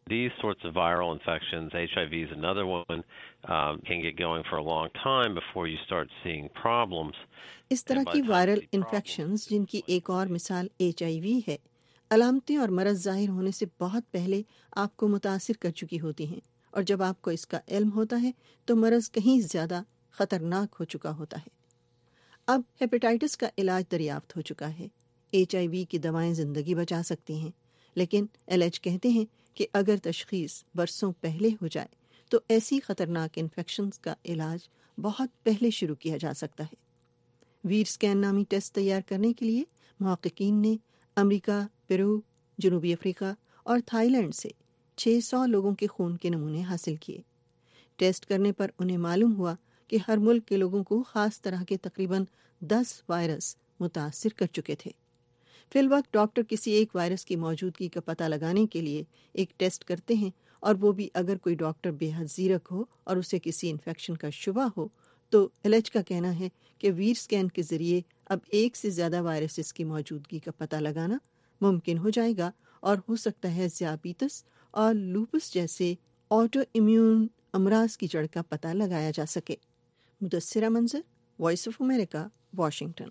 These sorts of viral infections, H I V is another one, um, can get going for a long time before you start seeing problems. اس طرح کی وائرل انفیکشنز جن کی ایک اور مثال ایچ آئی وی ہے، علامتیں اور مرض ظاہر ہونے سے بہت پہلے آپ کو متاثر کر چکی ہوتی ہیں، اور جب آپ کو اس کا علم ہوتا ہے تو مرض کہیں زیادہ خطرناک ہو چکا ہوتا ہے۔ اب ہیپیٹائٹس کا علاج دریافت ہو چکا ہے۔ ایچ آئی وی کی دوائیں زندگی بچا سکتی ہیں، لیکن ایل ایچ کہتے ہیں کہ اگر تشخیص برسوں پہلے ہو جائے تو ایسی خطرناک انفیکشنز کا علاج بہت پہلے شروع کیا جا سکتا ہے۔ ویر سکین نامی ٹیسٹ تیار کرنے کے لیے محققین نے امریکہ، پیرو، جنوبی افریقہ اور تھائی لینڈ سے چھ سو لوگوں کے خون کے نمونے حاصل کیے۔ ٹیسٹ کرنے پر انہیں معلوم ہوا کہ ہر ملک کے لوگوں کو خاص طرح کے تقریباً دس وائرس متاثر کر چکے تھے۔ فی الوقت ڈاکٹر کسی ایک وائرس کی موجودگی کا پتہ لگانے کے لیے ایک ٹیسٹ کرتے ہیں، اور وہ بھی اگر کوئی ڈاکٹر بے حد زیرک ہو اور اسے کسی انفیکشن کا شبہ ہو تو ایل ایچ کا کہنا ہے کہ ویر سکین کے ذریعے اب ایک سے زیادہ وائرسز کی موجودگی کا پتہ لگانا ممکن ہو جائے گا، اور ہو سکتا ہے ذیابیطس اور لوپس جیسے آٹو امیون امراض کی جڑ کا پتہ لگایا جا سکے۔ مدثرہ منظر، وائس آف امریکہ، واشنگٹن۔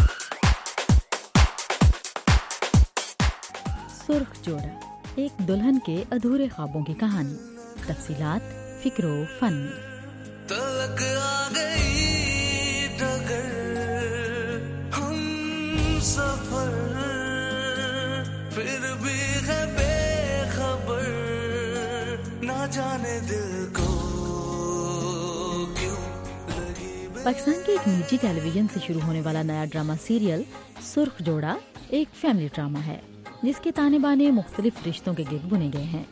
سرخ جوڑا، ایک دلہن کے ادھورے خوابوں کی کہانی، تفصیلات فکر و فن میں۔ تلک آ گئی ڈگر ہم سفر، پھر بھی ہے بے خبر، نہ جانے دل کو کیوں لگی۔ پاکستان کے ایک نجی ٹیلی ویژن سے شروع ہونے والا نیا ڈرامہ سیریل سرخ جوڑا ایک فیملی ڈرامہ ہے جس کے تانے بانے مختلف رشتوں کے گرد بنے گئے ہیں۔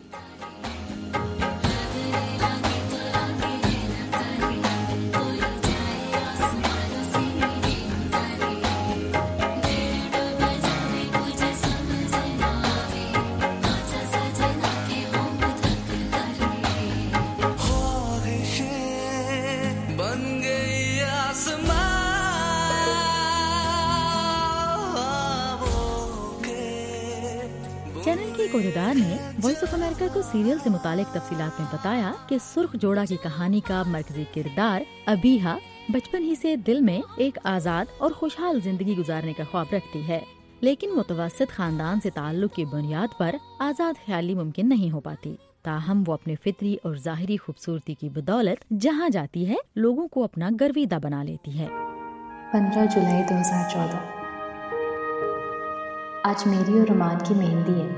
عہدیدار نے وائس آف امریکہ کو سیریل سے متعلق تفصیلات میں بتایا کہ سرخ جوڑا کی کہانی کا مرکزی کردار ابیہا بچپن ہی سے دل میں ایک آزاد اور خوشحال زندگی گزارنے کا خواب رکھتی ہے، لیکن متوسط خاندان سے تعلق کی بنیاد پر آزاد خیالی ممکن نہیں ہو پاتی۔ تاہم وہ اپنے فطری اور ظاہری خوبصورتی کی بدولت جہاں جاتی ہے لوگوں کو اپنا گرویدہ بنا لیتی ہے۔ پندرہ جولائی دو ہزار چودہ، آج میری اور رومان کی مہندی ہے۔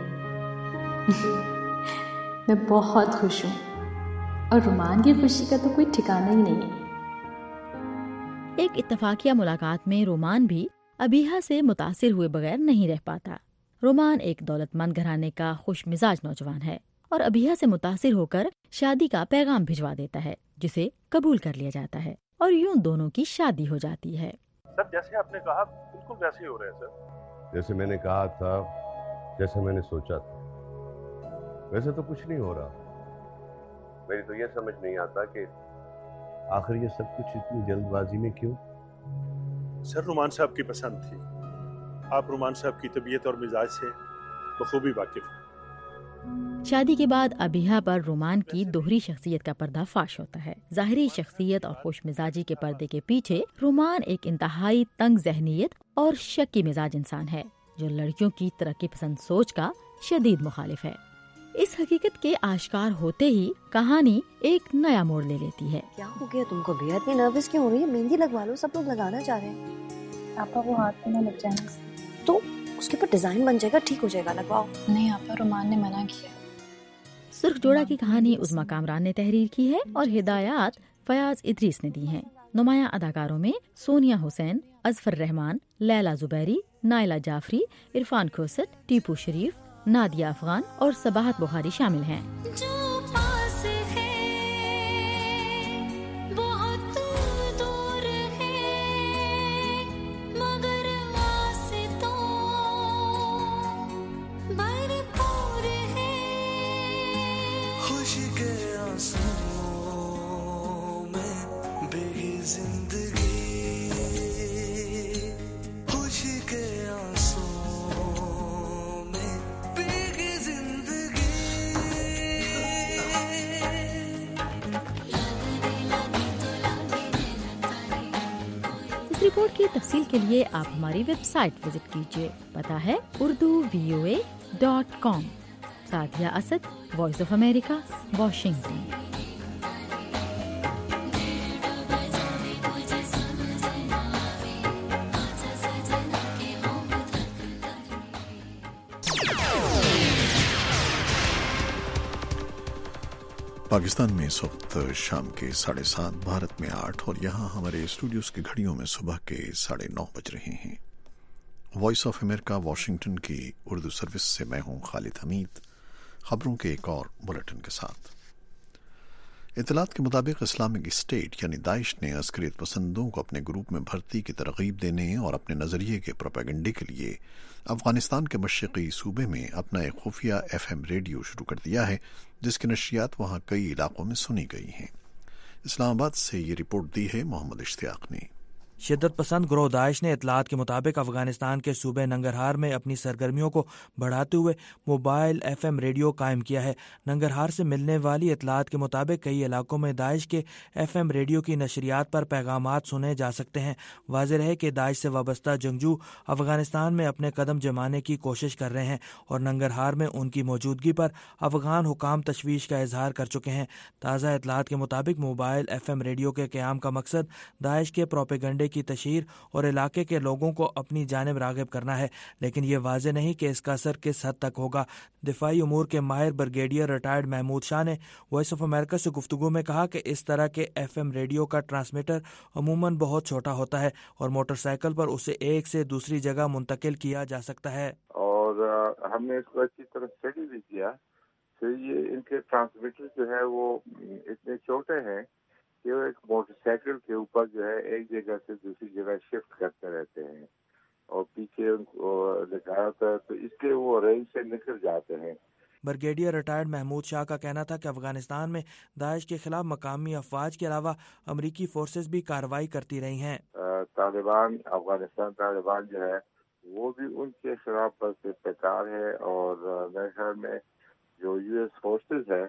میں بہت خوش ہوں، اور رومان کی خوشی کا تو کوئی ٹھکانہ ہی نہیں ہے۔ ایک اتفاقیہ ملاقات میں رومان بھی ابیہا سے متاثر ہوئے بغیر نہیں رہ پاتا۔ رومان ایک دولت مند گھرانے کا خوش مزاج نوجوان ہے اور ابیہا سے متاثر ہو کر شادی کا پیغام بھجوا دیتا ہے جسے قبول کر لیا جاتا ہے، اور یوں دونوں کی شادی ہو جاتی ہے۔ سر جیسے آپ نے کہا بالکل ویسے ہی ہو رہا ہے سر، جیسے میں نے کہا تھا، جیسے میں نے سوچا تھا، ویسے تو کچھ نہیں ہو رہا۔ میری تو یہ سمجھ نہیں آتا کہ آخر یہ سب کچھ اتنی جلد بازی میں کیوں؟ سر رومان صاحب کی پسند تھی، آپ رومان صاحب کی طبیعت اور مزاج سے بخوبی واقف ہیں۔ شادی کے بعد ابیہا پر رومان کی دوہری شخصیت کا پردہ فاش ہوتا ہے۔ ظاہری شخصیت اور خوش مزاجی کے پردے کے پیچھے رومان ایک انتہائی تنگ ذہنیت اور شکی مزاج انسان ہے جو لڑکیوں کی ترقی پسند سوچ کا شدید مخالف ہے۔ اس حقیقت کے آشکار ہوتے ہی کہانی ایک نیا موڑ لے لیتی ہے۔ کیا ہو گیا تم کو بے اتنی نروس کیوں ہو رہی ہے؟ مہندی لگوا لو، سب لوگ لگانا چاہ رہے ہیں۔ آپا وہ ہاتھ پہ نہ لگ جانا، تو اس کے اوپر ڈیزائن بن جائے گا، ٹھیک ہو جائے گا، لگواؤ۔ نہیں آپا، رومان نے منع کیا۔ سرخ جوڑا کی کہانی عظمیٰ کامران نے تحریر کی ہے اور ہدایات فیاض ادریس نے دی ہیں۔ نمایاں اداکاروں میں سونیا حسین، اظفر رحمان، لیلا زبیری، نائلہ جعفری، عرفان کھوسٹ، ٹیپو شریف، نادیہ افغان اور صباحت بخاری شامل ہیں۔ رپورٹ کی تفصیل کے لیے آپ ہماری ویب سائٹ وزٹ کیجیے. پتہ ہے Urdu V O A dot com. Sadia Asad, voice of America, Washington. Pakistan میں اس وقت شام کے ساڑھے سات، بھارت میں آٹھ، اور یہاں ہمارے اسٹوڈیوز کی گھڑیوں میں صبح کے ساڑھے نو بج رہے ہیں. وائس آف امریکہ واشنگٹن کی اردو سروس سے میں ہوں خالد حمید، خبروں کے ایک اور بلیٹن کے ساتھ. اطلاعات کے مطابق اسلامک اسٹیٹ یعنی داعش نے عسکریت پسندوں کو اپنے گروپ میں بھرتی کی ترغیب دینے اور اپنے نظریے کے پروپیگنڈے کے لیے افغانستان کے مشرقی صوبے میں اپنا ایک خفیہ ایف ایم ریڈیو شروع کر دیا ہے، جس کی نشریات وہاں کئی علاقوں میں سنی گئی ہیں. اسلام آباد سے یہ رپورٹ دی ہے محمد اشتیاق نے. شدت پسند گروہ داعش نے اطلاعات کے مطابق افغانستان کے صوبے ننگرہار میں اپنی سرگرمیوں کو بڑھاتے ہوئے موبائل ایف ایم ریڈیو قائم کیا ہے. ننگرہار سے ملنے والی اطلاعات کے مطابق کئی علاقوں میں داعش کے ایف ایم ریڈیو کی نشریات پر پیغامات سنے جا سکتے ہیں. واضح رہے کہ داعش سے وابستہ جنگجو افغانستان میں اپنے قدم جمانے کی کوشش کر رہے ہیں اور ننگرہار میں ان کی موجودگی پر افغان حکام تشویش کا اظہار کر چکے ہیں. تازہ اطلاعات کے مطابق موبائل ایف ایم ریڈیو کے قیام کا مقصد داعش کے پروپیگنڈے کی تشہیر اور علاقے کے لوگوں کو اپنی جانب راغب کرنا ہے، لیکن یہ واضح نہیں کہ اس کا اثر کس حد تک ہوگا. دفاعی امور کے ماہر بریگیڈیئر ریٹائرڈ محمود شاہ نے وائس آف امریکہ سے گفتگو میں کہا کہ اس طرح کے ایف ایم ریڈیو کا ٹرانسمیٹر عموماً بہت چھوٹا ہوتا ہے اور موٹر سائیکل پر اسے ایک سے دوسری جگہ منتقل کیا جا سکتا ہے. اور ہم نے اس کو اچھی طرح اسٹڈی بھی کیا تو یہ ان کے ٹرانسمیٹر جو ہے وہ اتنے چھوٹے ہیں کہ وہ ایک موٹر سائیکل کے اوپر جو ہے ایک جگہ سے دوسری جگہ شفٹ کرتے رہتے ہیں اور پیچھے ان کو لگایا ہوتا ہے تو اس کے وہ رینج سے نکل جاتے ہیں. بریگیڈیئر ریٹائرڈ محمود شاہ کا کہنا تھا کہ افغانستان میں داعش کے خلاف مقامی افواج کے علاوہ امریکی فورسز بھی کارروائی کرتی رہی ہیں. طالبان افغانستان طالبان جو ہے وہ بھی ان کے خلاف پر پیکار ہے اور میرے خیال میں جو یو ایس فورسز ہے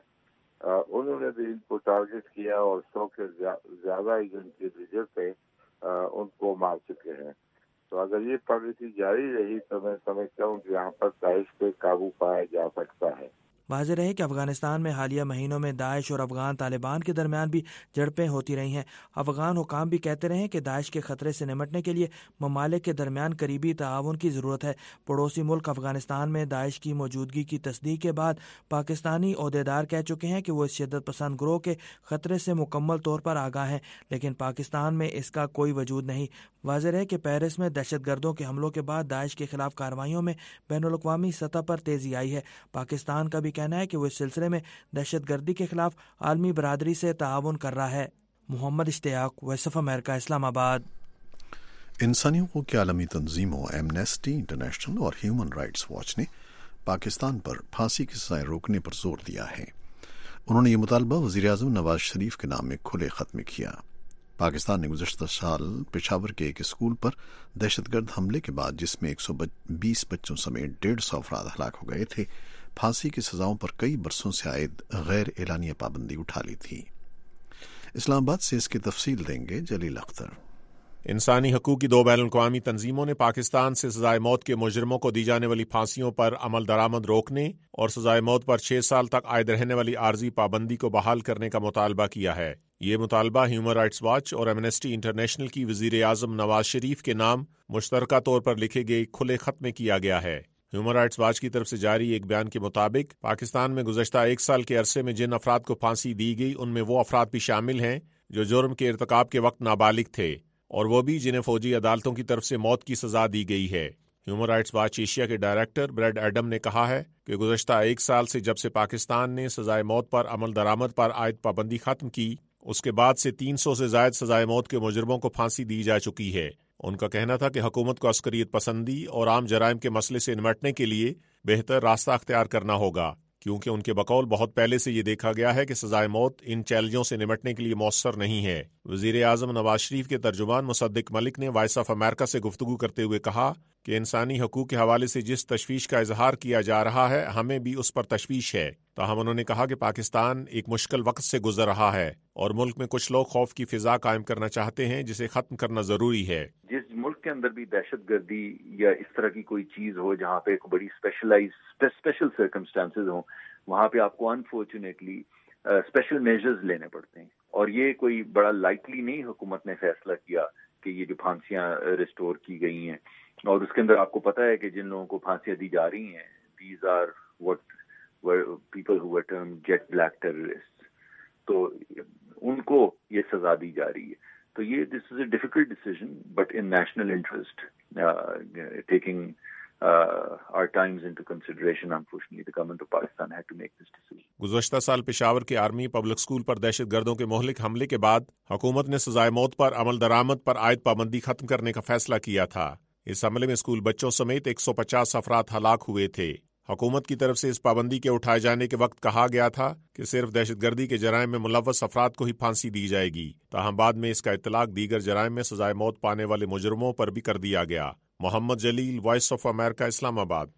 انہوں نے بھی ان کو ٹارگٹ کیا اور سو کے زیادہ ان کے لیڈر پہ ان کو مار چکے ہیں. تو اگر یہ پالیسی جاری رہی تو میں سمجھتا ہوں کہ یہاں پر داعش پہ قابو پایا جا سکتا ہے. واضح رہے کہ افغانستان میں حالیہ مہینوں میں داعش اور افغان طالبان کے درمیان بھی جھڑپیں ہوتی رہی ہیں. افغان حکام بھی کہتے رہے کہ داعش کے خطرے سے نمٹنے کے لیے ممالک کے درمیان قریبی تعاون کی ضرورت ہے. پڑوسی ملک افغانستان میں داعش کی موجودگی کی تصدیق کے بعد پاکستانی عہدیدار کہہ چکے ہیں کہ وہ اس شدت پسند گروہ کے خطرے سے مکمل طور پر آگاہ ہیں، لیکن پاکستان میں اس کا کوئی وجود نہیں. واضح رہے کہ پیرس میں دہشت گردوں کے حملوں کے بعد داعش کے خلاف کارروائیوں میں بین الاقوامی سطح پر تیزی آئی ہے. پاکستان کا بھی کہنا ہے کہ وہ اس سلسلے میں دہشت گردی کے خلاف عالمی برادری سے تعاون کر رہا ہے. محمد اشتیاق، وائس آف امریکہ، اسلام آباد. انسانی حقوق کی عالمی تنظیموں ایمنیسٹی انٹرنیشنل اور ہیومن رائٹس واچ نے پاکستان پر پھانسی کی سزائیں روکنے پر زور دیا ہے. انہوں نے یہ مطالبہ وزیر اعظم نواز شریف کے نام میں کھلے خط میں کیا. پاکستان نے گزشتہ سال پشاور کے ایک اسکول پر دہشت گرد حملے کے بعد جس میں ایک سو بیس بچوں سمیت ڈیڑھ سو افراد ہلاک ہو گئے تھے، پھانسی کی سزاؤں پر کئی برسوں سے عائد غیر اعلانیہ پابندی اٹھا لی تھی. اسلام آباد سے اس کی تفصیل دیں گے جلیل اختر. انسانی حقوق کی دو بین الاقوامی تنظیموں نے پاکستان سے سزائے موت کے مجرموں کو دی جانے والی پھانسیوں پر عمل درآمد روکنے اور سزائے موت پر چھ سال تک عائد رہنے والی عارضی پابندی کو بحال کرنے کا مطالبہ کیا ہے. یہ مطالبہ ہیومن رائٹس واچ اور ایمنسٹی انٹرنیشنل کی وزیر اعظم نواز شریف کے نام مشترکہ طور پر لکھے گئے کھلے خط میں کیا گیا ہے. ہیومن رائٹس واچ کی طرف سے جاری ایک بیان کے مطابق پاکستان میں گزشتہ ایک سال کے عرصے میں جن افراد کو پھانسی دی گئی ان میں وہ افراد بھی شامل ہیں جو جرم کے ارتکاب کے وقت نابالغ تھے اور وہ بھی جنہیں فوجی عدالتوں کی طرف سے موت کی سزا دی گئی ہے. ہیومن رائٹس واچ ایشیا کے ڈائریکٹر بریڈ ایڈم نے کہا ہے کہ گزشتہ ایک سال سے جب سے پاکستان نے سزائے موت پر عمل درآمد پر عائد پابندی ختم کی، اس کے بعد سے تین سو سے زائد سزائے موت کے مجرموں کو پھانسی دی جا چکی ہے. ان کا کہنا تھا کہ حکومت کو عسکریت پسندی اور عام جرائم کے مسئلے سے نمٹنے کے لیے بہتر راستہ اختیار کرنا ہوگا، کیونکہ ان کے بقول بہت پہلے سے یہ دیکھا گیا ہے کہ سزائے موت ان چیلنجوں سے نمٹنے کے لیے مؤثر نہیں ہے. وزیر اعظم نواز شریف کے ترجمان مصدق ملک نے وائس آف امریکہ سے گفتگو کرتے ہوئے کہا کہ انسانی حقوق کے حوالے سے جس تشویش کا اظہار کیا جا رہا ہے ہمیں بھی اس پر تشویش ہے. تاہم انہوں نے کہا کہ پاکستان ایک مشکل وقت سے گزر رہا ہے اور ملک میں کچھ لوگ خوف کی فضا قائم کرنا چاہتے ہیں جسے ختم کرنا ضروری ہے. جس کے اندر بھی دہشت گردی یا اس طرح کی کوئی چیز ہو جہاں پہ ایک بڑی اسپیشلائز اسپیشل سرکمسٹانسز ہوں، وہاں پہ آپ کو انفارچونیٹلی اسپیشل میجرز لینے پڑتے ہیں. اور یہ کوئی بڑا لائٹلی نہیں حکومت نے فیصلہ کیا کہ یہ جو پھانسیاں ریسٹور کی گئی ہیں، اور اس کے اندر آپ کو پتہ ہے کہ جن لوگوں کو پھانسیاں دی جا رہی ہیں these are what people who term jet black terrorist, تو ان کو یہ سزا دی جا رہی ہے. تو یہ this is a difficult decision but in national interest taking our times into consideration. Unfortunately, the government of Pakistan had to make this decision. گزشتہ سال پشاور کے آرمی پبلک اسکول پر دہشت گردوں کے مہلک حملے کے بعد حکومت نے سزائے موت پر عمل درآمد پر عائد پابندی ختم کرنے کا فیصلہ کیا تھا. اس حملے میں اسکول بچوں سمیت ایک سو پچاس افراد ہلاک ہوئے تھے. حکومت کی طرف سے اس پابندی کے اٹھائے جانے کے وقت کہا گیا تھا کہ صرف دہشت گردی کے جرائم میں ملوث افراد کو ہی پھانسی دی جائے گی، تاہم بعد میں اس کا اطلاق دیگر جرائم میں سزائے موت پانے والے مجرموں پر بھی کر دیا گیا. محمد جلیل، وائس آف امریکہ، اسلام آباد.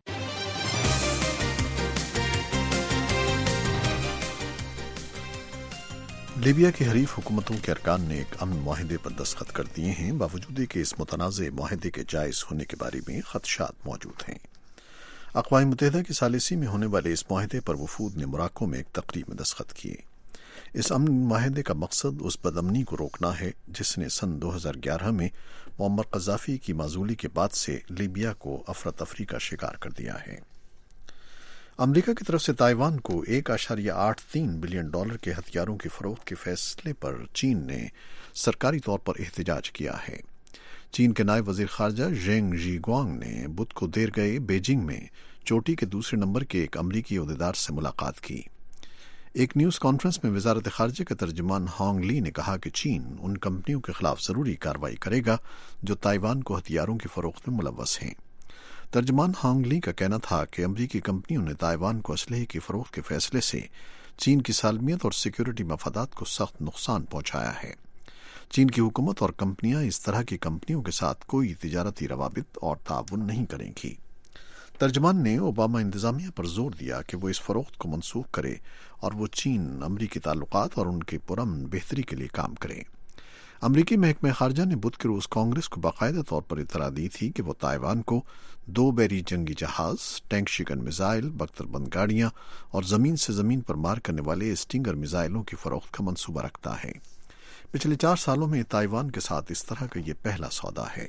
لیبیا کی حریف حکومتوں کے ارکان نے ایک امن معاہدے پر دستخط کر دیے ہیں، باوجود کہ اس متنازع معاہدے کے جائز ہونے کے بارے میں خدشات موجود ہیں. اقوام متحدہ کی ثالثی میں ہونے والے اس معاہدے پر وفود نے موراکو میں ایک تقریب میں دستخط کیے. اس امن معاہدے کا مقصد اس بدامنی کو روکنا ہے جس نے سن دو ہزار گیارہ میں معمر قذافی کی معزولی کے بعد سے لیبیا کو افراتفری کا شکار کر دیا ہے. امریکہ کی طرف سے تائیوان کو ایک اشاریہ آٹھ تین بلین ڈالر کے ہتھیاروں کی فروخت کے فیصلے پر چین نے سرکاری طور پر احتجاج کیا ہے. چین کے نائب وزیر خارجہ ژینگ ژی گوانگ نے بدھ کو دیر گئے بیجنگ میں چوٹی کے دوسرے نمبر کے ایک امریکی عہدیدار سے ملاقات کی. ایک نیوز کانفرنس میں وزارت خارجہ کے ترجمان ہانگ لی نے کہا کہ چین ان کمپنیوں کے خلاف ضروری کارروائی کرے گا جو تائیوان کو ہتھیاروں کی فروخت میں ملوث ہیں. ترجمان ہانگ لی کا کہنا تھا کہ امریکی کمپنیوں نے تائیوان کو اسلحے کی فروخت کے فیصلے سے چین کی سالمیت اور سیکیورٹی مفادات کو سخت نقصان پہنچایا ہے. چین کی حکومت اور کمپنیاں اس طرح کی کمپنیوں کے ساتھ کوئی تجارتی روابط اور تعاون نہیں کریں گی. ترجمان نے اوباما انتظامیہ پر زور دیا کہ وہ اس فروخت کو منسوخ کرے اور وہ چین امریکی تعلقات اور ان کے پرامن بہتری کے لیے کام کرے. امریکی محکمہ خارجہ نے بدھ کے روز کانگریس کو باقاعدہ طور پر اطلاع دی تھی کہ وہ تائیوان کو دو بیری جنگی جہاز، ٹینک شکن میزائل، بختر بند گاڑیاں اور زمین سے زمین پر مار کرنے والے اسٹنگر میزائلوں کی فروخت کا منصوبہ رکھتا ہے. پچھلے چار سالوں میں تائیوان کے ساتھ اس طرح کا یہ پہلا سودا ہے.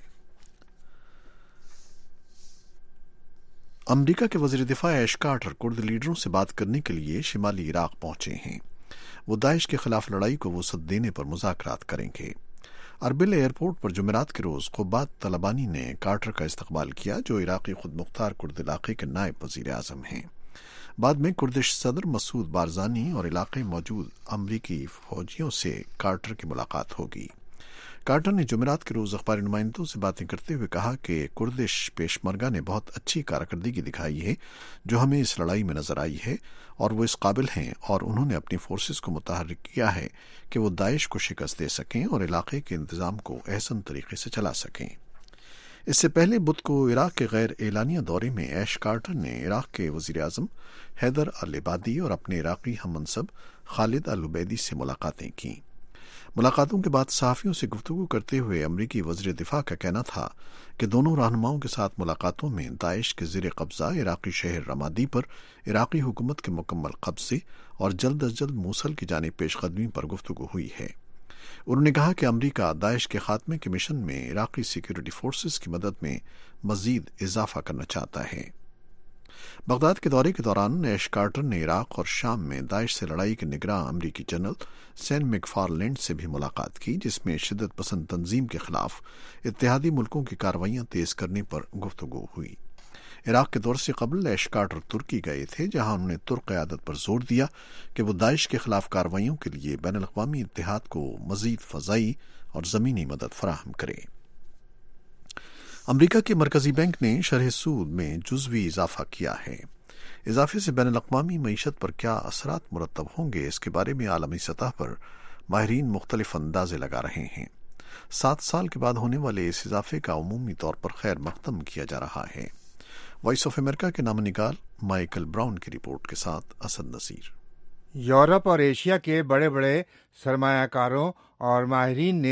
امریکہ کے وزیر دفاع ایش کارٹر کرد لیڈروں سے بات کرنے کے لیے شمالی عراق پہنچے ہیں. وہ داعش کے خلاف لڑائی کو وسعت دینے پر مذاکرات کریں گے. اربل ایئرپورٹ پر جمعرات کے روز قبات طلبانی نے کارٹر کا استقبال کیا جو عراقی خود مختار کرد علاقے کے نائب وزیر اعظم ہیں. بعد میں کردش صدر مسعود بارزانی اور علاقے موجود امریکی فوجیوں سے کارٹر کی ملاقات ہوگی. کارٹر نے جمعرات کے روز اخباری نمائندوں سے باتیں کرتے ہوئے کہا کہ کردش پیشمرگہ نے بہت اچھی کارکردگی دکھائی ہے جو ہمیں اس لڑائی میں نظر آئی ہے، اور وہ اس قابل ہیں اور انہوں نے اپنی فورسز کو متحرک کیا ہے کہ وہ داعش کو شکست دے سکیں اور علاقے کے انتظام کو احسن طریقے سے چلا سکیں. اس سے پہلے بدھ کو عراق کے غیر اعلانیہ دورے میں ایش کارٹر نے عراق کے وزیر اعظم حیدر العبادی اور اپنے عراقی ہم منصب خالد العبیدی سے ملاقاتیں کیں. ملاقاتوں کے بعد صحافیوں سے گفتگو کرتے ہوئے امریکی وزیر دفاع کا کہنا تھا کہ دونوں رہنماؤں کے ساتھ ملاقاتوں میں داعش کے زیر قبضہ عراقی شہر رمادی پر عراقی حکومت کے مکمل قبضے اور جلد از جلد موصل کی جانب پیش قدمی پر گفتگو ہوئی ہے. انہوں نے کہا کہ امریکہ داعش کے خاتمے کے مشن میں عراقی سیکیورٹی فورسز کی مدد میں مزید اضافہ کرنا چاہتا ہے. بغداد کے دورے کے دوران ایش کارٹر نے عراق اور شام میں داعش سے لڑائی کے نگراں امریکی جنرل سین میکفارلینڈ سے بھی ملاقات کی جس میں شدت پسند تنظیم کے خلاف اتحادی ملکوں کی کارروائیاں تیز کرنے پر گفتگو ہوئی. عراق کے دور سے قبل ایش کارٹر ترکی گئے تھے جہاں انہوں نے ترک قیادت پر زور دیا کہ وہ داعش کے خلاف کارروائیوں کے لیے بین الاقوامی اتحاد کو مزید فضائی اور زمینی مدد فراہم کرے. امریکہ کے مرکزی بینک نے شرح سود میں جزوی اضافہ کیا ہے. اضافے سے بین الاقوامی معیشت پر کیا اثرات مرتب ہوں گے اس کے بارے میں عالمی سطح پر ماہرین مختلف اندازے لگا رہے ہیں. سات سال کے بعد ہونے والے اس اضافے کا عمومی طور پر خیر مقدم کیا جا رہا ہے. وائس آف امریکہ کے نام نگار مائیکل براؤن کی رپورٹ کے ساتھ اسد نذیر. یورپ اور ایشیا کے بڑے بڑے سرمایہ کاروں اور ماہرین نے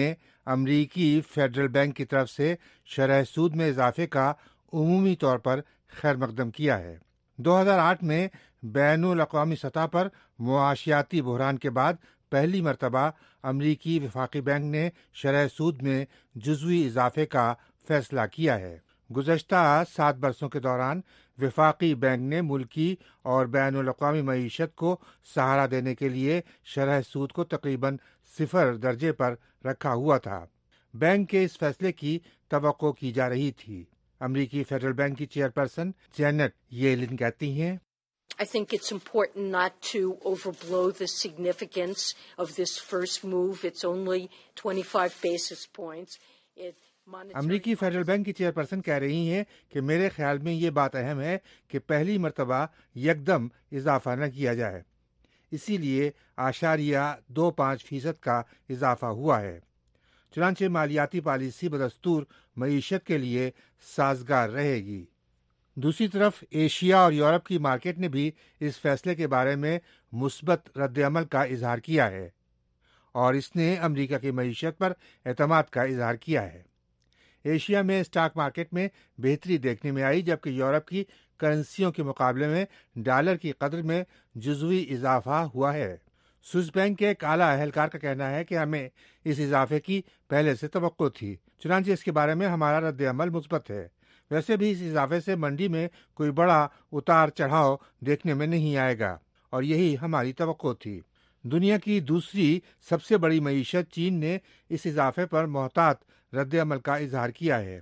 امریکی فیڈرل بینک کی طرف سے شرح سود میں اضافے کا عمومی طور پر خیر مقدم کیا ہے۔ دو ہزار آٹھ میں بین الاقوامی سطح پر معاشیاتی بحران کے بعد پہلی مرتبہ امریکی وفاقی بینک نے شرح سود میں جزوی اضافے کا فیصلہ کیا ہے۔ گزشتہ سات برسوں کے دوران وفاقی بینک نے ملکی اور بین الاقوامی معیشت کو سہارا دینے کے لیے شرح سود کو تقریباً صفر درجے پر رکھا ہوا تھا۔ بینک کے اس فیصلے کی توقع کی جا رہی تھی۔ امریکی فیڈرل بینک کی چیئرپرسن جینٹ ییلن کہتی ہیں، I think it's important not to overblow the significance of this first move. It's only twenty-five basis points. It امریکی فیڈرل بینک کی چیئرپرسن کہہ رہی ہیں کہ میرے خیال میں یہ بات اہم ہے کہ پہلی مرتبہ یکدم اضافہ نہ کیا جائے، اسی لیے اعشاریہ دو پانچ فیصد کا اضافہ ہوا ہے۔ چنانچہ مالیاتی پالیسی بدستور معیشت کے لیے سازگار رہے گی۔ دوسری طرف ایشیا اور یورپ کی مارکیٹ نے بھی اس فیصلے کے بارے میں مثبت رد عمل کا اظہار کیا ہے اور اس نے امریکہ کی معیشت پر اعتماد کا اظہار کیا ہے۔ ایشیا میں اسٹاک مارکیٹ میں بہتری دیکھنے میں آئی، جبکہ یورپ کی کرنسیوں کے مقابلے میں ڈالر کی قدر میں جزوی اضافہ ہوا ہے۔ سوئس بینک کے ایک اعلیٰ اہلکار کا کہنا ہے کہ ہمیں اس اضافے کی پہلے سے توقع تھی، چنانچہ اس کے بارے میں ہمارا رد عمل مثبت ہے۔ ویسے بھی اس اضافے سے منڈی میں کوئی بڑا اتار چڑھاؤ دیکھنے میں نہیں آئے گا اور یہی ہماری توقع تھی۔ دنیا کی دوسری سب سے بڑی معیشت چین نے اس اضافے پر محتاط رد عمل کا اظہار کیا ہے۔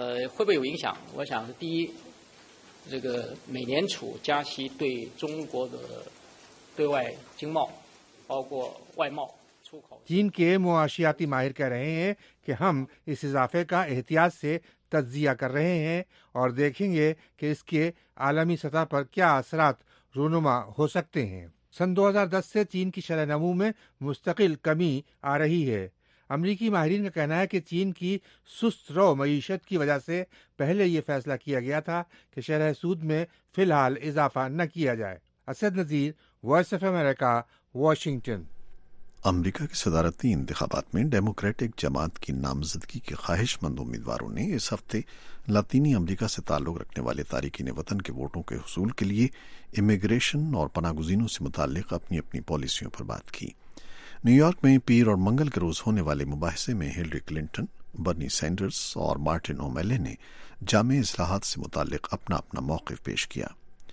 چین کے معاشیاتی ماہر کہہ رہے ہیں کہ ہم اس اضافے کا احتیاط سے تجزیہ کر رہے ہیں اور دیکھیں گے کہ اس کے عالمی سطح پر کیا اثرات رونما ہو سکتے ہیں۔ سن دو ہزار دس سے چین کی شرح نمو میں مستقل کمی آ رہی ہے۔ امریکی ماہرین کا کہنا ہے کہ چین کی سست رو معیشت کی وجہ سے پہلے یہ فیصلہ کیا گیا تھا کہ شرح سود میں فی الحال اضافہ نہ کیا جائے۔ Asad Nazir, voice of America, Washington. America کے صدارتی انتخابات میں ڈیموکریٹک جماعت کی نامزدگی کے خواہش مند امیدواروں نے اس ہفتے لاطینی امریکہ سے تعلق رکھنے والے تارکین وطن کے ووٹوں کے حصول کے لیے امیگریشن اور پناہ گزینوں سے متعلق اپنی اپنی پالیسیوں پر بات کی۔ نیو یارک میں پیر اور منگل کے روز ہونے والے مباحثے میں ہلری کلنٹن، برنی سینڈرز اور مارٹن اومیلے نے جامع اصلاحات سے متعلق اپنا اپنا موقف پیش کیا۔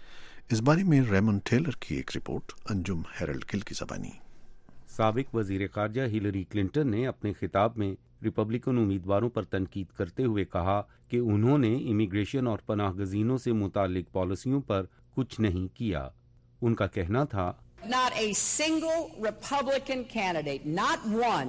اس بارے میں ریمن ٹیلر کی ایک رپورٹ، انجم ہیرلڈ گل کی زبانی۔ سابق وزیر خارجہ ہلری کلنٹن نے اپنے خطاب میں ریپبلکن امیدواروں پر تنقید کرتے ہوئے کہا کہ انہوں نے امیگریشن اور پناہ گزینوں سے متعلق پالیسیوں پر کچھ نہیں کیا۔ ان کا کہنا تھا، Not a single Republican candidate, not one,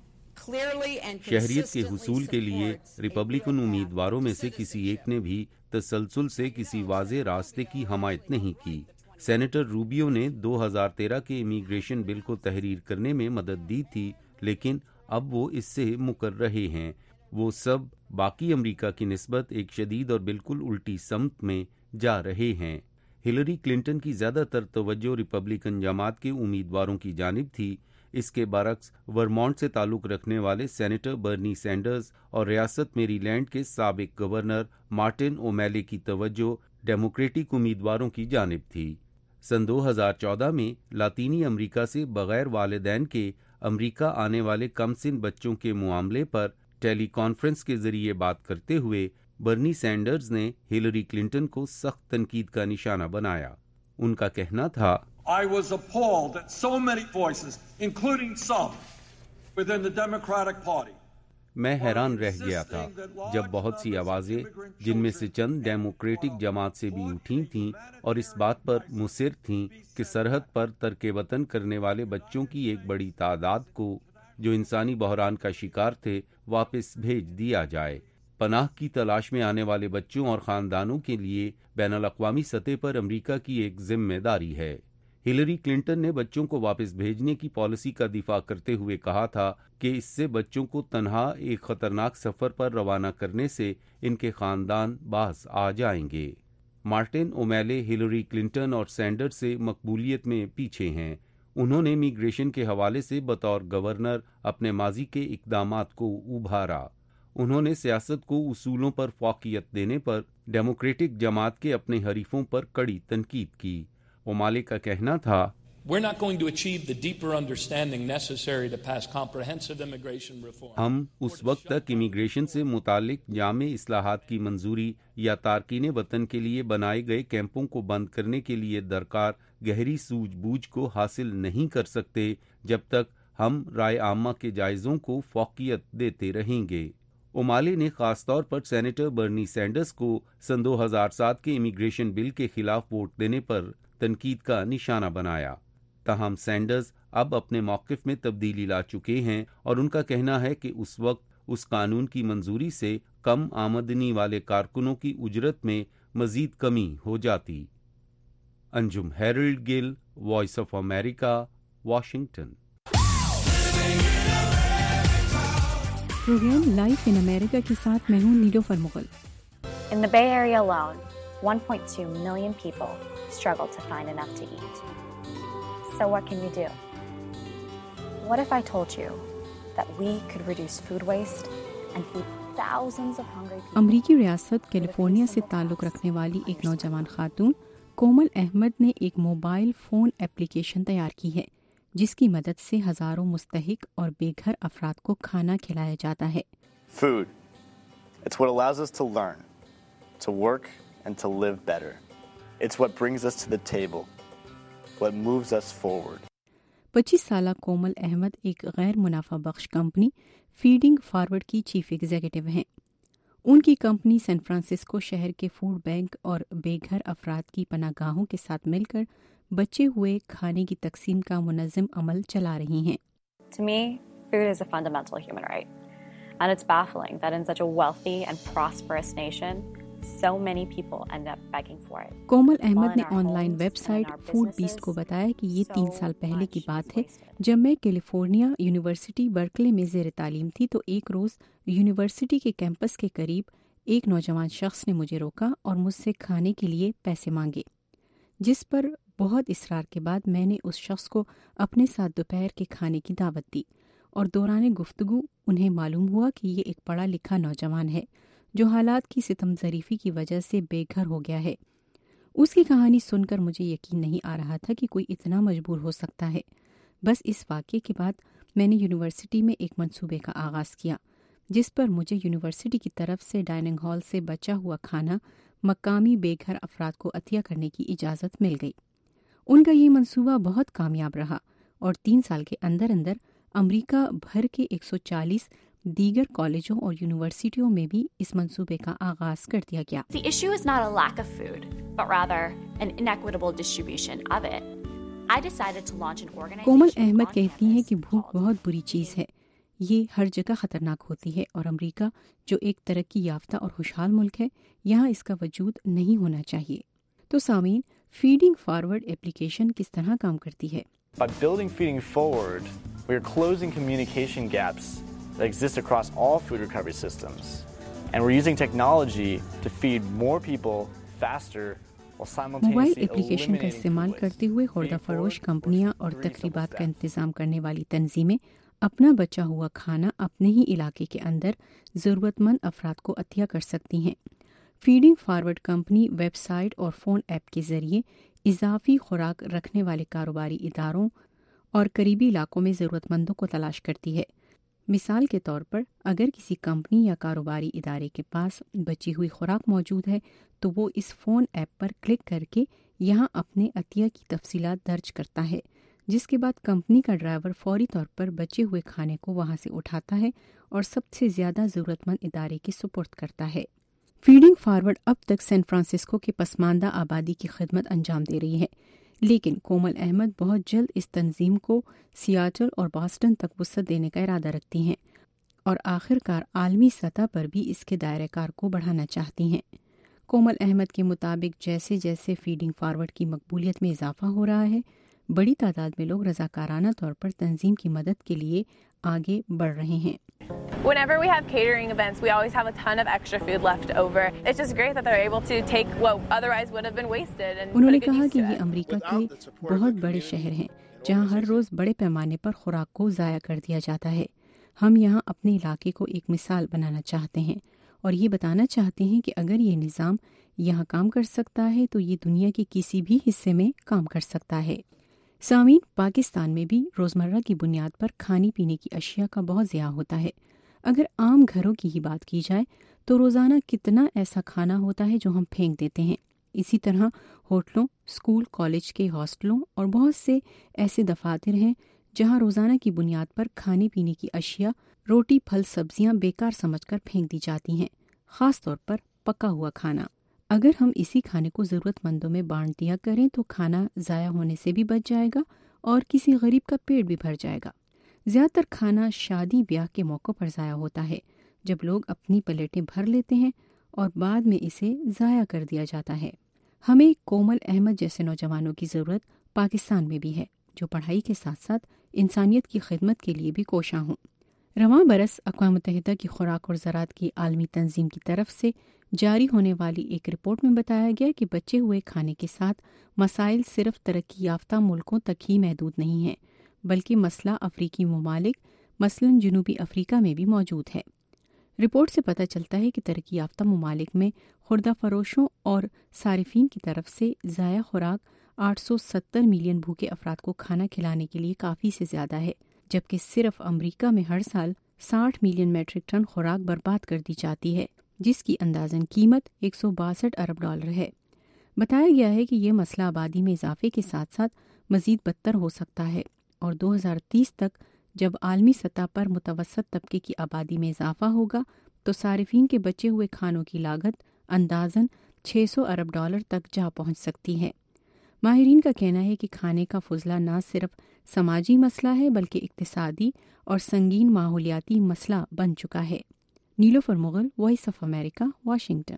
clearly and شہریت کے consistently حصول کے لیے supports ریپبلکن امیدواروں میں سے کسی ایک نے بھی تسلسل سے کسی واضح راستے کی حمایت نہیں کی۔ سینیٹر روبیو نے دو ہزار تیرہ کے امیگریشن بل کو تحریر کرنے میں مدد دی تھی، لیکن اب وہ اس سے مکر رہے ہیں۔ وہ سب باقی امریکہ کی نسبت ایک شدید اور بالکل الٹی سمت میں جا رہے ہیں۔ ہلری کلنٹن کی زیادہ تر توجہ ریپبلکن جماعت کے امیدواروں کی جانب تھی۔ اس کے برعکس ورمونٹ سے تعلق رکھنے والے سینیٹر برنی سینڈرز اور ریاست میری لینڈ کے سابق گورنر مارٹن اومیلے کی توجہ ڈیموکریٹک امیدواروں کی جانب تھی۔ سن دو ہزار چودہ میں لاطینی امریکہ سے بغیر والدین کے امریکہ آنے والے کم سن بچوں کے معاملے پر ٹیلی کانفرنس کے ذریعے بات کرتے ہوئے برنی سینڈرز نے ہلری کلنٹن کو سخت تنقید کا نشانہ بنایا۔ ان کا کہنا تھا، I was appalled at so many voices, including some within the Democratic Party. میں حیران رہ گیا تھا جب بہت سی آوازیں، جن میں سے چند ڈیموکریٹک جماعت سے بھی اٹھی تھیں اور اس بات پر مصر تھیں کہ سرحد پر ترک وطن کرنے والے بچوں کی ایک بڑی تعداد کو، جو انسانی بحران کا شکار تھے، واپس بھیج دیا جائے۔ پناہ کی تلاش میں آنے والے بچوں اور خاندانوں کے لیے بین الاقوامی سطح پر امریکہ کی ایک ذمہ داری ہے۔ ہلری کلنٹن نے بچوں کو واپس بھیجنے کی پالیسی کا دفاع کرتے ہوئے کہا تھا کہ اس سے بچوں کو تنہا ایک خطرناک سفر پر روانہ کرنے سے ان کے خاندان باز آ جائیں گے۔ مارٹن اومیلے ہلری کلنٹن اور سینڈرز سے مقبولیت میں پیچھے ہیں۔ انہوں نے امیگریشن کے حوالے سے بطور گورنر اپنے ماضی کے اقدامات کو ابھارا. انہوں نے سیاست کو اصولوں پر فوقیت دینے پر ڈیموکریٹک جماعت کے اپنے حریفوں پر کڑی تنقید کی. اومالے کا کہنا تھا We're not going to achieve the deeper understanding necessary to pass comprehensive immigration reform. ہم اس وقت تک امیگریشن سے متعلق جامع اصلاحات کی منظوری یا تارکین وطن کے لیے بنائے گئے کیمپوں کو بند کرنے کے لیے درکار گہری سوجھ بوجھ کو حاصل نہیں کر سکتے جب تک ہم رائے عامہ کے جائزوں کو فوقیت دیتے رہیں گے. اومالے نے خاص طور پر سینیٹر برنی سینڈرز کو سن دو ہزار سات کے امیگریشن بل کے خلاف ووٹ دینے پر تنقید کا نشانہ بنایا. تاہم سینڈرز اب اپنے موقف میں تبدیلی لا چکے ہیں اور ان کا کہنا ہے کہ اس وقت اس قانون کی منظوری سے کم آمدنی والے کارکنوں کی اجرت میں مزید کمی ہو جاتی. Anjum Harold Gill, voice of America, Washington. Program life in America کے ساتھ میں ہوں نیلوفر Mughal. In the Bay Area alone, one point two million people struggle to find enough to eat. So what can we do? What if I told you that we could reduce food waste and feed thousands of hungry people? امریکی ریاست کیلیفورنیا سے تعلق رکھنے والی ایک نوجوان خاتون کومل احمد نے ایک موبائل فون ایپلیکیشن تیار کی ہے جس کی مدد سے ہزاروں مستحق اور بے گھر افراد کو کھانا کھلایا جاتا ہے. Food. It's what allows us to learn, to work and to live better. It's what brings us to the table. What moves us forward. پچیس سالہ کومل احمد ایک غیر منافع بخش کمپنی فیڈنگ فارورڈ کی چیف ایگزیکٹو ہیں. ان کی کمپنی سین فرانسسکو شہر کے فوڈ بینک اور بے گھر افراد کی پناہ گاہوں کے ساتھ مل کر بچے ہوئے کھانے کی تقسیم کا منظم عمل چلا رہی ہیں. To me, food is a fundamental human right. And it's baffling that in such a wealthy and prosperous nation, so many people end up begging for it. Komal Ahmed نے online website food beast کو بتایا کہ یہ تین سال پہلے کی بات ہے جب میں کیلیفورنیا یونیورسٹی برکلے میں زیر تعلیم تھی تو ایک روز یونیورسٹی کے کیمپس کے قریب ایک نوجوان شخص نے مجھے روکا اور مجھ سے کھانے کے لیے پیسے مانگے، جس پر بہت اصرار کے بعد میں نے اس شخص کو اپنے ساتھ دوپہر کے کھانے کی دعوت دی اور دوران گفتگو انہیں معلوم ہوا کہ یہ ایک پڑھا لکھا نوجوان ہے جو حالات کی ستم ظریفی کی وجہ سے بے گھر ہو گیا ہے. اس کی کہانی سن کر مجھے یقین نہیں آ رہا تھا کہ کوئی اتنا مجبور ہو سکتا ہے. بس اس واقعے کے بعد میں نے یونیورسٹی میں ایک منصوبے کا آغاز کیا جس پر مجھے یونیورسٹی کی طرف سے ڈائننگ ہال سے بچا ہوا کھانا مقامی بے گھر افراد کو عطیہ کرنے کی اجازت مل گئی. ان کا یہ منصوبہ بہت کامیاب رہا اور تین سال کے اندر اندر امریکہ بھر کے ایک سو چالیس دیگر کالجوں اور یونیورسٹیوں میں بھی اس منصوبے کا آغاز کر دیا گیا. The issue is not a lack of food, but rather an inequitable distribution of it. I decided to launch an organization. کومل احمد کہتی ہیں کہ بھوک بہت بری چیز ہے، یہ ہر جگہ خطرناک ہوتی ہے اور امریکہ جو ایک ترقی یافتہ اور خوشحال ملک ہے یہاں اس کا وجود نہیں ہونا چاہیے. تو سامعین، فیڈنگ فارورڈ ایپلیکیشن کس طرح کام کرتی ہے؟ By building Feeding Forward, we are closing communication gaps that exist across all food recovery systems. And we're using technology to feed more people faster while simultaneously mobile application کا استعمال کرتے ہوئے خوردہ فروش کمپنیاں اور تقریبات کا انتظام کرنے والی تنظیمیں اپنا بچا ہوا کھانا اپنے ہی علاقے کے اندر ضرورت مند افراد کو عطیہ کر سکتی ہیں. Feeding forward company website اور فون ایپ کے ذریعے اضافی خوراک رکھنے والے کاروباری اداروں اور قریبی علاقوں میں ضرورت مندوں کو تلاش کرتی ہے. مثال کے طور پر اگر کسی کمپنی یا کاروباری ادارے کے پاس بچی ہوئی خوراک موجود ہے تو وہ اس فون ایپ پر کلک کر کے یہاں اپنے عطیہ کی تفصیلات درج کرتا ہے، جس کے بعد کمپنی کا ڈرائیور فوری طور پر بچے ہوئے کھانے کو وہاں سے اٹھاتا ہے اور سب سے زیادہ ضرورت مند ادارے کے سپرد کرتا ہے. فیڈنگ فارورڈ اب تک سین فرانسسکو کے پسماندہ آبادی کی خدمت انجام دے رہی ہے، لیکن کومل احمد بہت جلد اس تنظیم کو سیاٹل اور باسٹن تک وسعت دینے کا ارادہ رکھتی ہیں اور آخر کار عالمی سطح پر بھی اس کے دائرہ کار کو بڑھانا چاہتی ہیں. کومل احمد کے مطابق جیسے جیسے فیڈنگ فارورڈ کی مقبولیت میں اضافہ ہو رہا ہے، بڑی تعداد میں لوگ رضاکارانہ طور پر تنظیم کی مدد کے لیے آگے بڑھ رہے ہیں. Whenever we have catering events, we always have a ton of extra food left over. It's just great that they're able to take what otherwise would have been wasted and انہوں نے کہا کہ یہ امریکہ کے بہت بڑے شہر ہیں، जहां हर रोज बड़े पैमाने पर खुराक को ज़ाया कर दिया जाता है। हम यहां अपने इलाके को एक मिसाल बनाना चाहते हैं और ये बताना चाहते हैं कि अगर ये निज़ाम यहाँ काम कर सकता है तो ये दुनिया के किसी भी हिस्से में काम कर सकता है। सामीन, पाकिस्तान में भी रोज़मर्रा की बुनियाद पर खाने पीने की अशिया का बहुत ज़िया होता है। अगर आम घरों की ही बात की जाए तो रोज़ाना कितना ऐसा खाना होता है जो हम फेंक देते हैं। इसी तरह होटलों, स्कूल, कॉलेज के हॉस्टलों और बहुत से ऐसे दफातर हैं जहां रोज़ाना की बुनियाद पर खाने पीने की अशिया, रोटी, फल, सब्जियां बेकार समझकर फेंक दी जाती हैं, ख़ास तौर पर पका हुआ खाना। अगर हम इसी खाने को ज़रूरतमंदों में बांट दिया करें तो खाना ज़ाया होने से भी बच जाएगा और किसी गरीब का पेट भी भर जाएगा। ज़्यादातर खाना शादी ब्याह के मौक़ों पर ज़ाया होता है, जब लोग अपनी प्लेटें भर लेते हैं और बाद में इसे ज़ाया कर दिया जाता है। हमें कोमल अहमद जैसे नौजवानों की ज़रूरत पाकिस्तान में भी है, जो पढ़ाई के साथ साथ इंसानियत की खिदमत के लिए भी कोशां हों। रवां बरस अक़वाम मुत्तहिदा की खुराक और ज़राअत की आलमी तंजीम की तरफ से जारी होने वाली एक रिपोर्ट में बताया गया कि बचे हुए खाने के साथ मसाइल सिर्फ तरक्की याफ्ता मुल्कों तक ही महदूद नहीं हैं, बल्कि मसला अफ्रीकी ममालिक मसलन जनूबी अफ्रीका में भी मौजूद है। रिपोर्ट से पता चलता है कि तरक्की याफ्ता ममालिक में खुर्दा फरोशों और सारिफीन की तरफ से ज़ाया खुराक आठ सौ सत्तर मिलियन भूखे अफराद को खाना खिलाने के लिए काफ़ी से ज़्यादा है, जबकि सिर्फ अमरीका में हर साल साठ मिलियन मैट्रिक टन खुराक बर्बाद कर दी जाती है, जिसकी अंदाज़न कीमत एक सौ बासठ अरब डॉलर है। बताया गया है कि ये मसला आबादी में इजाफे के साथ साथ मज़ीद बदतर हो सकता है और दो हज़ार तीस तक जब आलमी सतह पर मुतवसत तबके की आबादी में इजाफा होगा तो सारिफीन के बचे हुए खानों की लागत अंदाज़न छह सौ अरब डॉलर तक जा पहुंच सकती है। माहिरीन का कहना है कि खाने का फुजला न सिर्फ समाजी मसला है बल्कि इक्तिसादी और संगीन माहौलियाती मसला बन चुका है। Nilofar Mughal, voice of America, Washington.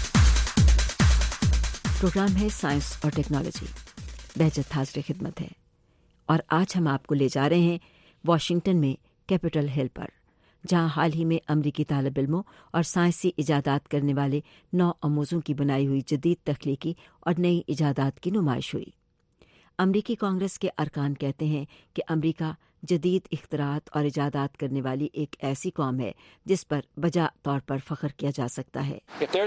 Program है साइंस और टेक्नोलॉजी। बहजत हाज़िर खिदमत है और आज हम आपको ले जा रहे हैं वाशिंगटन में कैपिटल हिल पर, जहां हाल ही में अमरीकी तालिब इल्मों और साइंसी इजादात करने वाले नौ अमूज़ों की बनाई हुई जदीद तख्लीकी और नई इजादात की नुमाइश हुई। अमरीकी कांग्रेस के अरकान कहते हैं कि अमरीका जदीद इख्तरात और इजादात करने वाली एक ऐसी कौम है जिस पर बजा तौर पर फ़ख्र किया जा सकता है।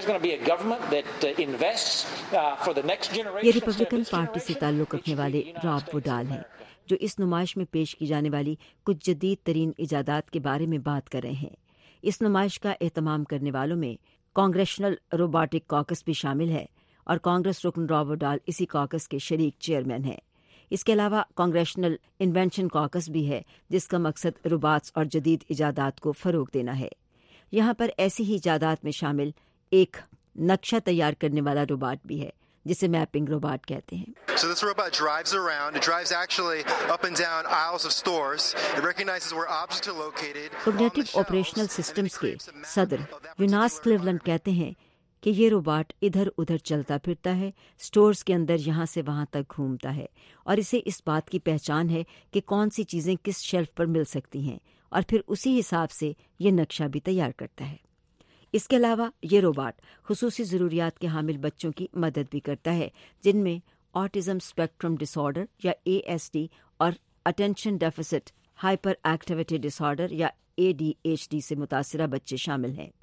ये रिपब्लिकन पार्टी से ताल्लुक़ रखने वाले रॉब वुडाल हैं, जो इस नुमाइश में पेश की जाने वाली कुछ जदीद तरीन इजादात के बारे में बात कर रहे हैं। इस नुमाइश का एहतमाम करने वालों में कांग्रेशनल रोबोटिक कॉकस भी शामिल है और कांग्रेस रुकन रॉब वुडाल इसी कॉकस के शरीक चेयरमैन हैं। इसके अलावा कांग्रेशनल इन्वेंशन कॉकस भी है, जिसका मकसद रोबोट्स और जदीद इजादात को फ़रोग़ देना है। यहाँ पर ऐसी ही इजादात में शामिल एक नक्शा तैयार करने वाला रोबोट भी है, जिसे मैपिंग रोबोट कहते हैं। So this robot drives around. It drives actually up and down aisles of stores. It recognizes where objects are located. Cognitive Operational Systems के सदर यूनास क्लीवलैंड कहते हैं कि ये रोबोट इधर उधर चलता फिरता है, स्टोर्स के अंदर यहाँ से वहाँ तक घूमता है और इसे इस बात की पहचान है कि कौन सी चीज़ें किस शेल्फ पर मिल सकती हैं और फिर उसी हिसाब से ये नक्शा भी तैयार करता है। इसके अलावा ये रोबोट खुसूसी ज़रूरियात के हामिल बच्चों की मदद भी करता है, जिनमें ऑटिज़म स्पेक्ट्रम डिसऑर्डर या ए एस डी और attention deficit hyperactivity disorder या ए डी एच डी से मुतासिरा बच्चे शामिल हैं।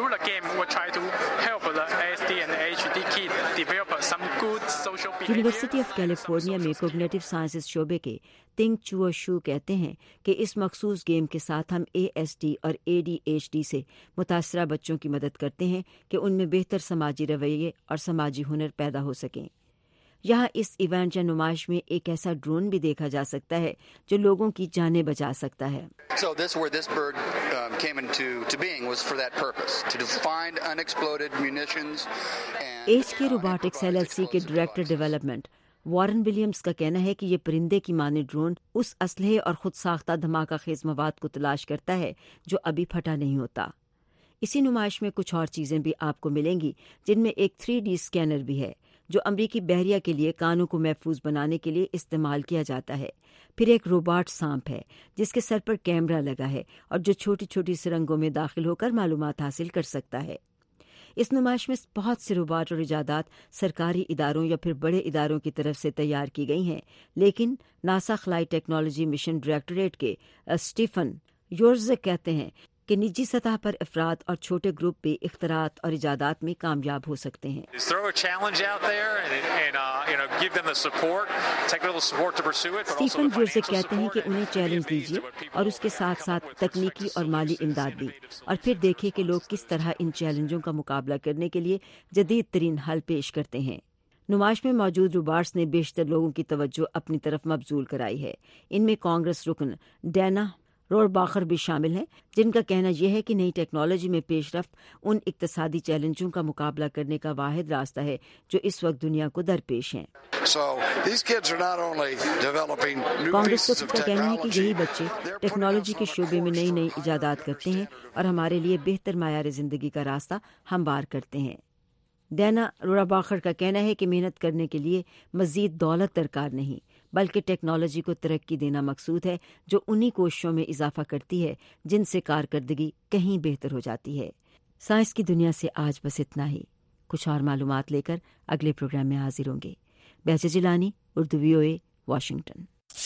यूनिवर्सिटी ऑफ कैलिफोर्निया में कोग्निटिव साइंसेज शोबे के तिंग चुओ शू कहते हैं कि इस मखसूस गेम के साथ हम ए एस डी और ए डी एच डी से मुतासरा बच्चों की मदद करते हैं कि उनमें बेहतर समाजी रवैये और समाजी हुनर पैदा हो सकें। यहाँ इस इवेंट या नुमाइश में एक ऐसा ड्रोन भी देखा जा सकता है जो लोगों की जानें बचा सकता है। So this where this bird um, came into to being was for that purpose, to find unexploded munitions and H K robotics L L C के डायरेक्टर डेवलपमेंट वॉरेन विलियम्स का कहना है कि ये परिंदे की माने ड्रोन उस असलहे और खुद साख्ता धमाका खेज मवाद को तलाश करता है जो अभी फटा नहीं होता। इसी नुमाइश में कुछ और चीज़ें भी आपको मिलेंगी, जिनमें एक थ्री डी स्कैनर भी है जो अमरीकी बहरिया के लिए कानों को महफूज बनाने के लिए इस्तेमाल किया जाता है। फिर एक रोबोट सांप है जिसके सर पर कैमरा लगा है और जो छोटी छोटी सुरंगों में दाखिल होकर मालूमात हासिल कर सकता है। اس نمائش میں بہت سے روبوٹ اور ایجادات سرکاری اداروں یا پھر بڑے اداروں کی طرف سے تیار کی گئی ہیں، لیکن ناسا خلائی ٹیکنالوجی مشن ڈائریکٹوریٹ کے اسٹیفن یورزک کہتے ہیں کہ نجی سطح پر افراد اور چھوٹے گروپ بھی اختراعات اور ایجادات میں کامیاب ہو سکتے ہیں۔ اسٹیفن یورزک کہتے ہیں کہ انہیں چیلنج دیجیے اور اس کے ساتھ ساتھ تکنیکی اور مالی امداد بھی، اور پھر دیکھیں کہ لوگ کس طرح ان چیلنجوں کا مقابلہ کرنے کے لیے جدید ترین حل پیش کرتے ہیں۔ نمائش میں موجود روباٹس نے بیشتر لوگوں کی توجہ اپنی طرف مبذول کرائی ہے۔ ان میں کانگریس رکن ڈینا رورباخر بھی شامل ہیں، جن کا کہنا یہ ہے کہ نئی ٹیکنالوجی میں پیش رفت ان اقتصادی چیلنجوں کا مقابلہ کرنے کا واحد راستہ ہے جو اس وقت دنیا کو درپیش ہیں۔ کانگریس رکن کا کہنا ہے کہ یہی بچے ٹیکنالوجی کے شعبے میں نئی نئی ایجادات کرتے ہیں اور ہمارے لیے بہتر معیار زندگی کا راستہ ہموار کرتے ہیں۔ ڈینا رورباخر کا کہنا ہے کہ محنت کرنے کے لیے مزید دولت درکار نہیں، بلکہ ٹیکنالوجی کو ترقی دینا مقصود ہے جو انہی کوششوں میں اضافہ کرتی ہے جن سے کارکردگی کہیں بہتر ہو جاتی ہے۔ سائنس کی دنیا سے آج بس اتنا ہی۔ کچھ اور معلومات لے کر اگلے پروگرام میں حاضر ہوں گے۔ Bahja Jilani, Urdu V O A, Washington.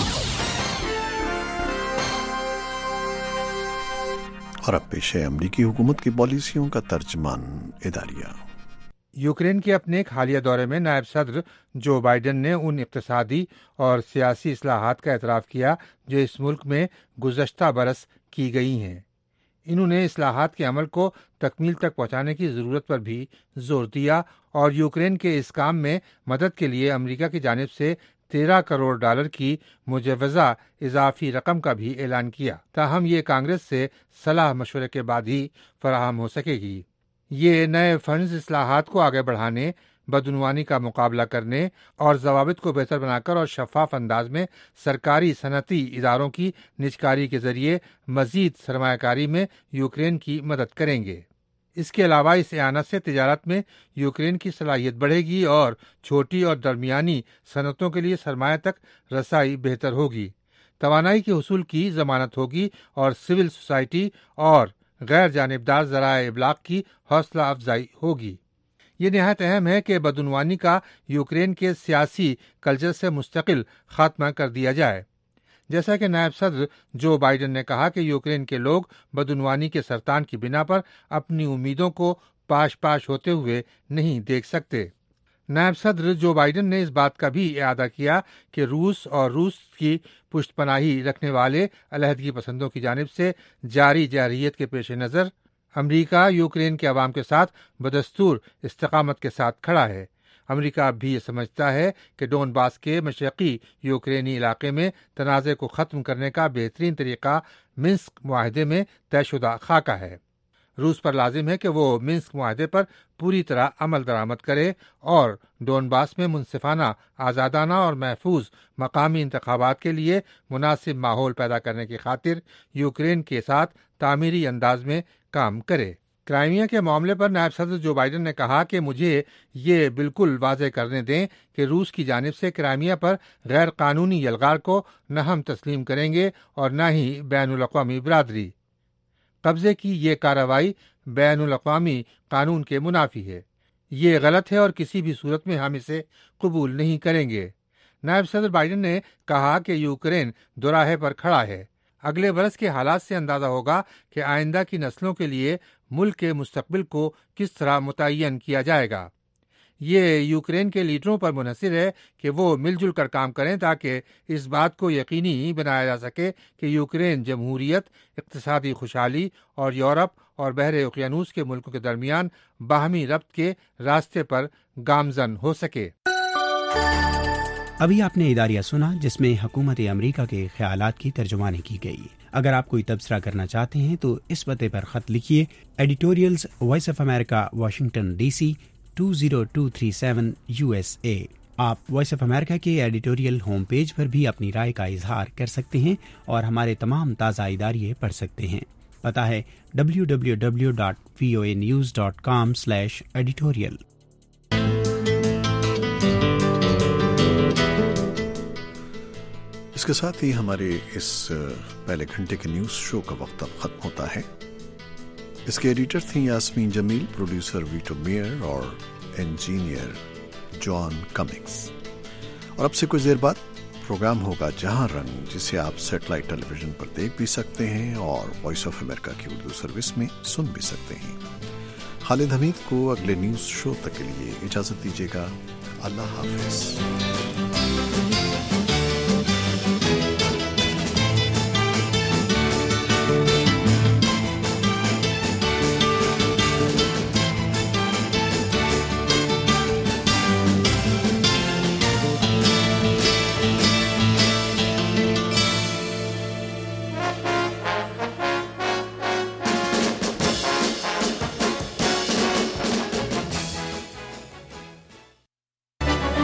اور اب پیش ہے امریکی حکومت کی پالیسیوں کا ترجمان اداریہ۔ یوکرین کے اپنے ایک حالیہ دورے میں نائب صدر جو بائیڈن نے ان اقتصادی اور سیاسی اصلاحات کا اعتراف کیا جو اس ملک میں گزشتہ برس کی گئی ہیں۔ انہوں نے اصلاحات کے عمل کو تکمیل تک پہنچانے کی ضرورت پر بھی زور دیا اور یوکرین کے اس کام میں مدد کے لیے امریکہ کی جانب سے تیرہ کروڑ ڈالر کی مجوزہ اضافی رقم کا بھی اعلان کیا، تاہم یہ کانگریس سے صلاح مشورے کے بعد ہی فراہم ہو سکے گی۔ یہ نئے فنڈز اصلاحات کو آگے بڑھانے، بدعنوانی کا مقابلہ کرنے اور ضوابط کو بہتر بنا کر اور شفاف انداز میں سرکاری صنعتی اداروں کی نجکاری کے ذریعے مزید سرمایہ کاری میں یوکرین کی مدد کریں گے۔ اس کے علاوہ اس اعانت سے تجارت میں یوکرین کی صلاحیت بڑھے گی اور چھوٹی اور درمیانی صنعتوں کے لیے سرمایہ تک رسائی بہتر ہوگی، توانائی کے حصول کی ضمانت ہوگی اور سول سوسائٹی اور غیر جانبدار ذرائع ابلاغ کی حوصلہ افزائی ہوگی۔ یہ نہایت اہم ہے کہ بدعنوانی کا یوکرین کے سیاسی کلچر سے مستقل خاتمہ کر دیا جائے۔ جیسا کہ نائب صدر جو بائیڈن نے کہا کہ یوکرین کے لوگ بدعنوانی کے سرطان کی بنا پر اپنی امیدوں کو پاش پاش ہوتے ہوئے نہیں دیکھ سکتے۔ نائب صدر جو بائیڈن نے اس بات کا بھی اعادہ کیا کہ روس اور روس کی پشت پناہی رکھنے والے علیحدگی پسندوں کی جانب سے جاری جارحیت کے پیش نظر امریکہ یوکرین کے عوام کے ساتھ بدستور استقامت کے ساتھ کھڑا ہے۔ امریکہ اب بھی یہ سمجھتا ہے کہ ڈون باس کے مشرقی یوکرینی علاقے میں تنازع کو ختم کرنے کا بہترین طریقہ منسک معاہدے میں طے شدہ خاکہ ہے۔ روس پر لازم ہے کہ وہ منسک معاہدے پر پوری طرح عمل درآمد کرے اور ڈون باس میں منصفانہ، آزادانہ اور محفوظ مقامی انتخابات کے لیے مناسب ماحول پیدا کرنے کی خاطر یوکرین کے ساتھ تعمیری انداز میں کام کرے۔ کرائمیا کے معاملے پر نائب صدر جو بائیڈن نے کہا کہ مجھے یہ بالکل واضح کرنے دیں کہ روس کی جانب سے کرائمیا پر غیر قانونی یلغار کو نہ ہم تسلیم کریں گے اور نہ ہی بین الاقوامی برادری۔ قبضے کی یہ کارروائی بین الاقوامی قانون کے منافی ہے، یہ غلط ہے اور کسی بھی صورت میں ہم اسے قبول نہیں کریں گے۔ نائب صدر بائیڈن نے کہا کہ یوکرین دوراہے پر کھڑا ہے۔ اگلے برس کے حالات سے اندازہ ہوگا کہ آئندہ کی نسلوں کے لیے ملک کے مستقبل کو کس طرح متعین کیا جائے گا۔ یہ یوکرین کے لیڈروں پر منحصر ہے کہ وہ مل جل کر کام کریں تاکہ اس بات کو یقینی بنایا جا سکے کہ یوکرین جمہوریت، اقتصادی خوشحالی اور یورپ اور بحر اوقیانوس کے ملکوں کے درمیان باہمی ربط کے راستے پر گامزن ہو سکے۔ ابھی آپ نے اداریہ سنا جس میں حکومت امریکہ کے خیالات کی ترجمانی کی گئی۔ اگر آپ کوئی تبصرہ کرنا چاہتے ہیں تو اس پتے پر خط لکھیے، editorials voice of America, Washington D C two zero two three seven U S A. آپ وائس آف امریکہ کے ایڈیٹوریل ہوم پیج پر بھی اپنی رائے کا اظہار کر سکتے ہیں اور ہمارے تمام تازہ اداریے پڑھ سکتے ہیں۔ پتہ ہے W W W dot V O A news dot com slash editorial. اس کے ساتھ ہی ہمارے اس پہلے گھنٹے کے نیوز شو کا وقت اب ختم ہوتا ہے۔ اس کے ایڈیٹر تھیں Yasmeen Jamil, producer Vito Meyer اور انجینئر جان کمنگز۔ اور اب سے کچھ دیر بعد پروگرام ہوگا جہاں رنگ، جسے آپ سیٹلائٹ ٹیلی ویژن پر دیکھ بھی سکتے ہیں اور وائس آف امریکہ کی اردو سروس میں سن بھی سکتے ہیں۔ خالد حمید کو اگلے نیوز شو تک کے لیے اجازت دیجیے گا۔ اللہ حافظ۔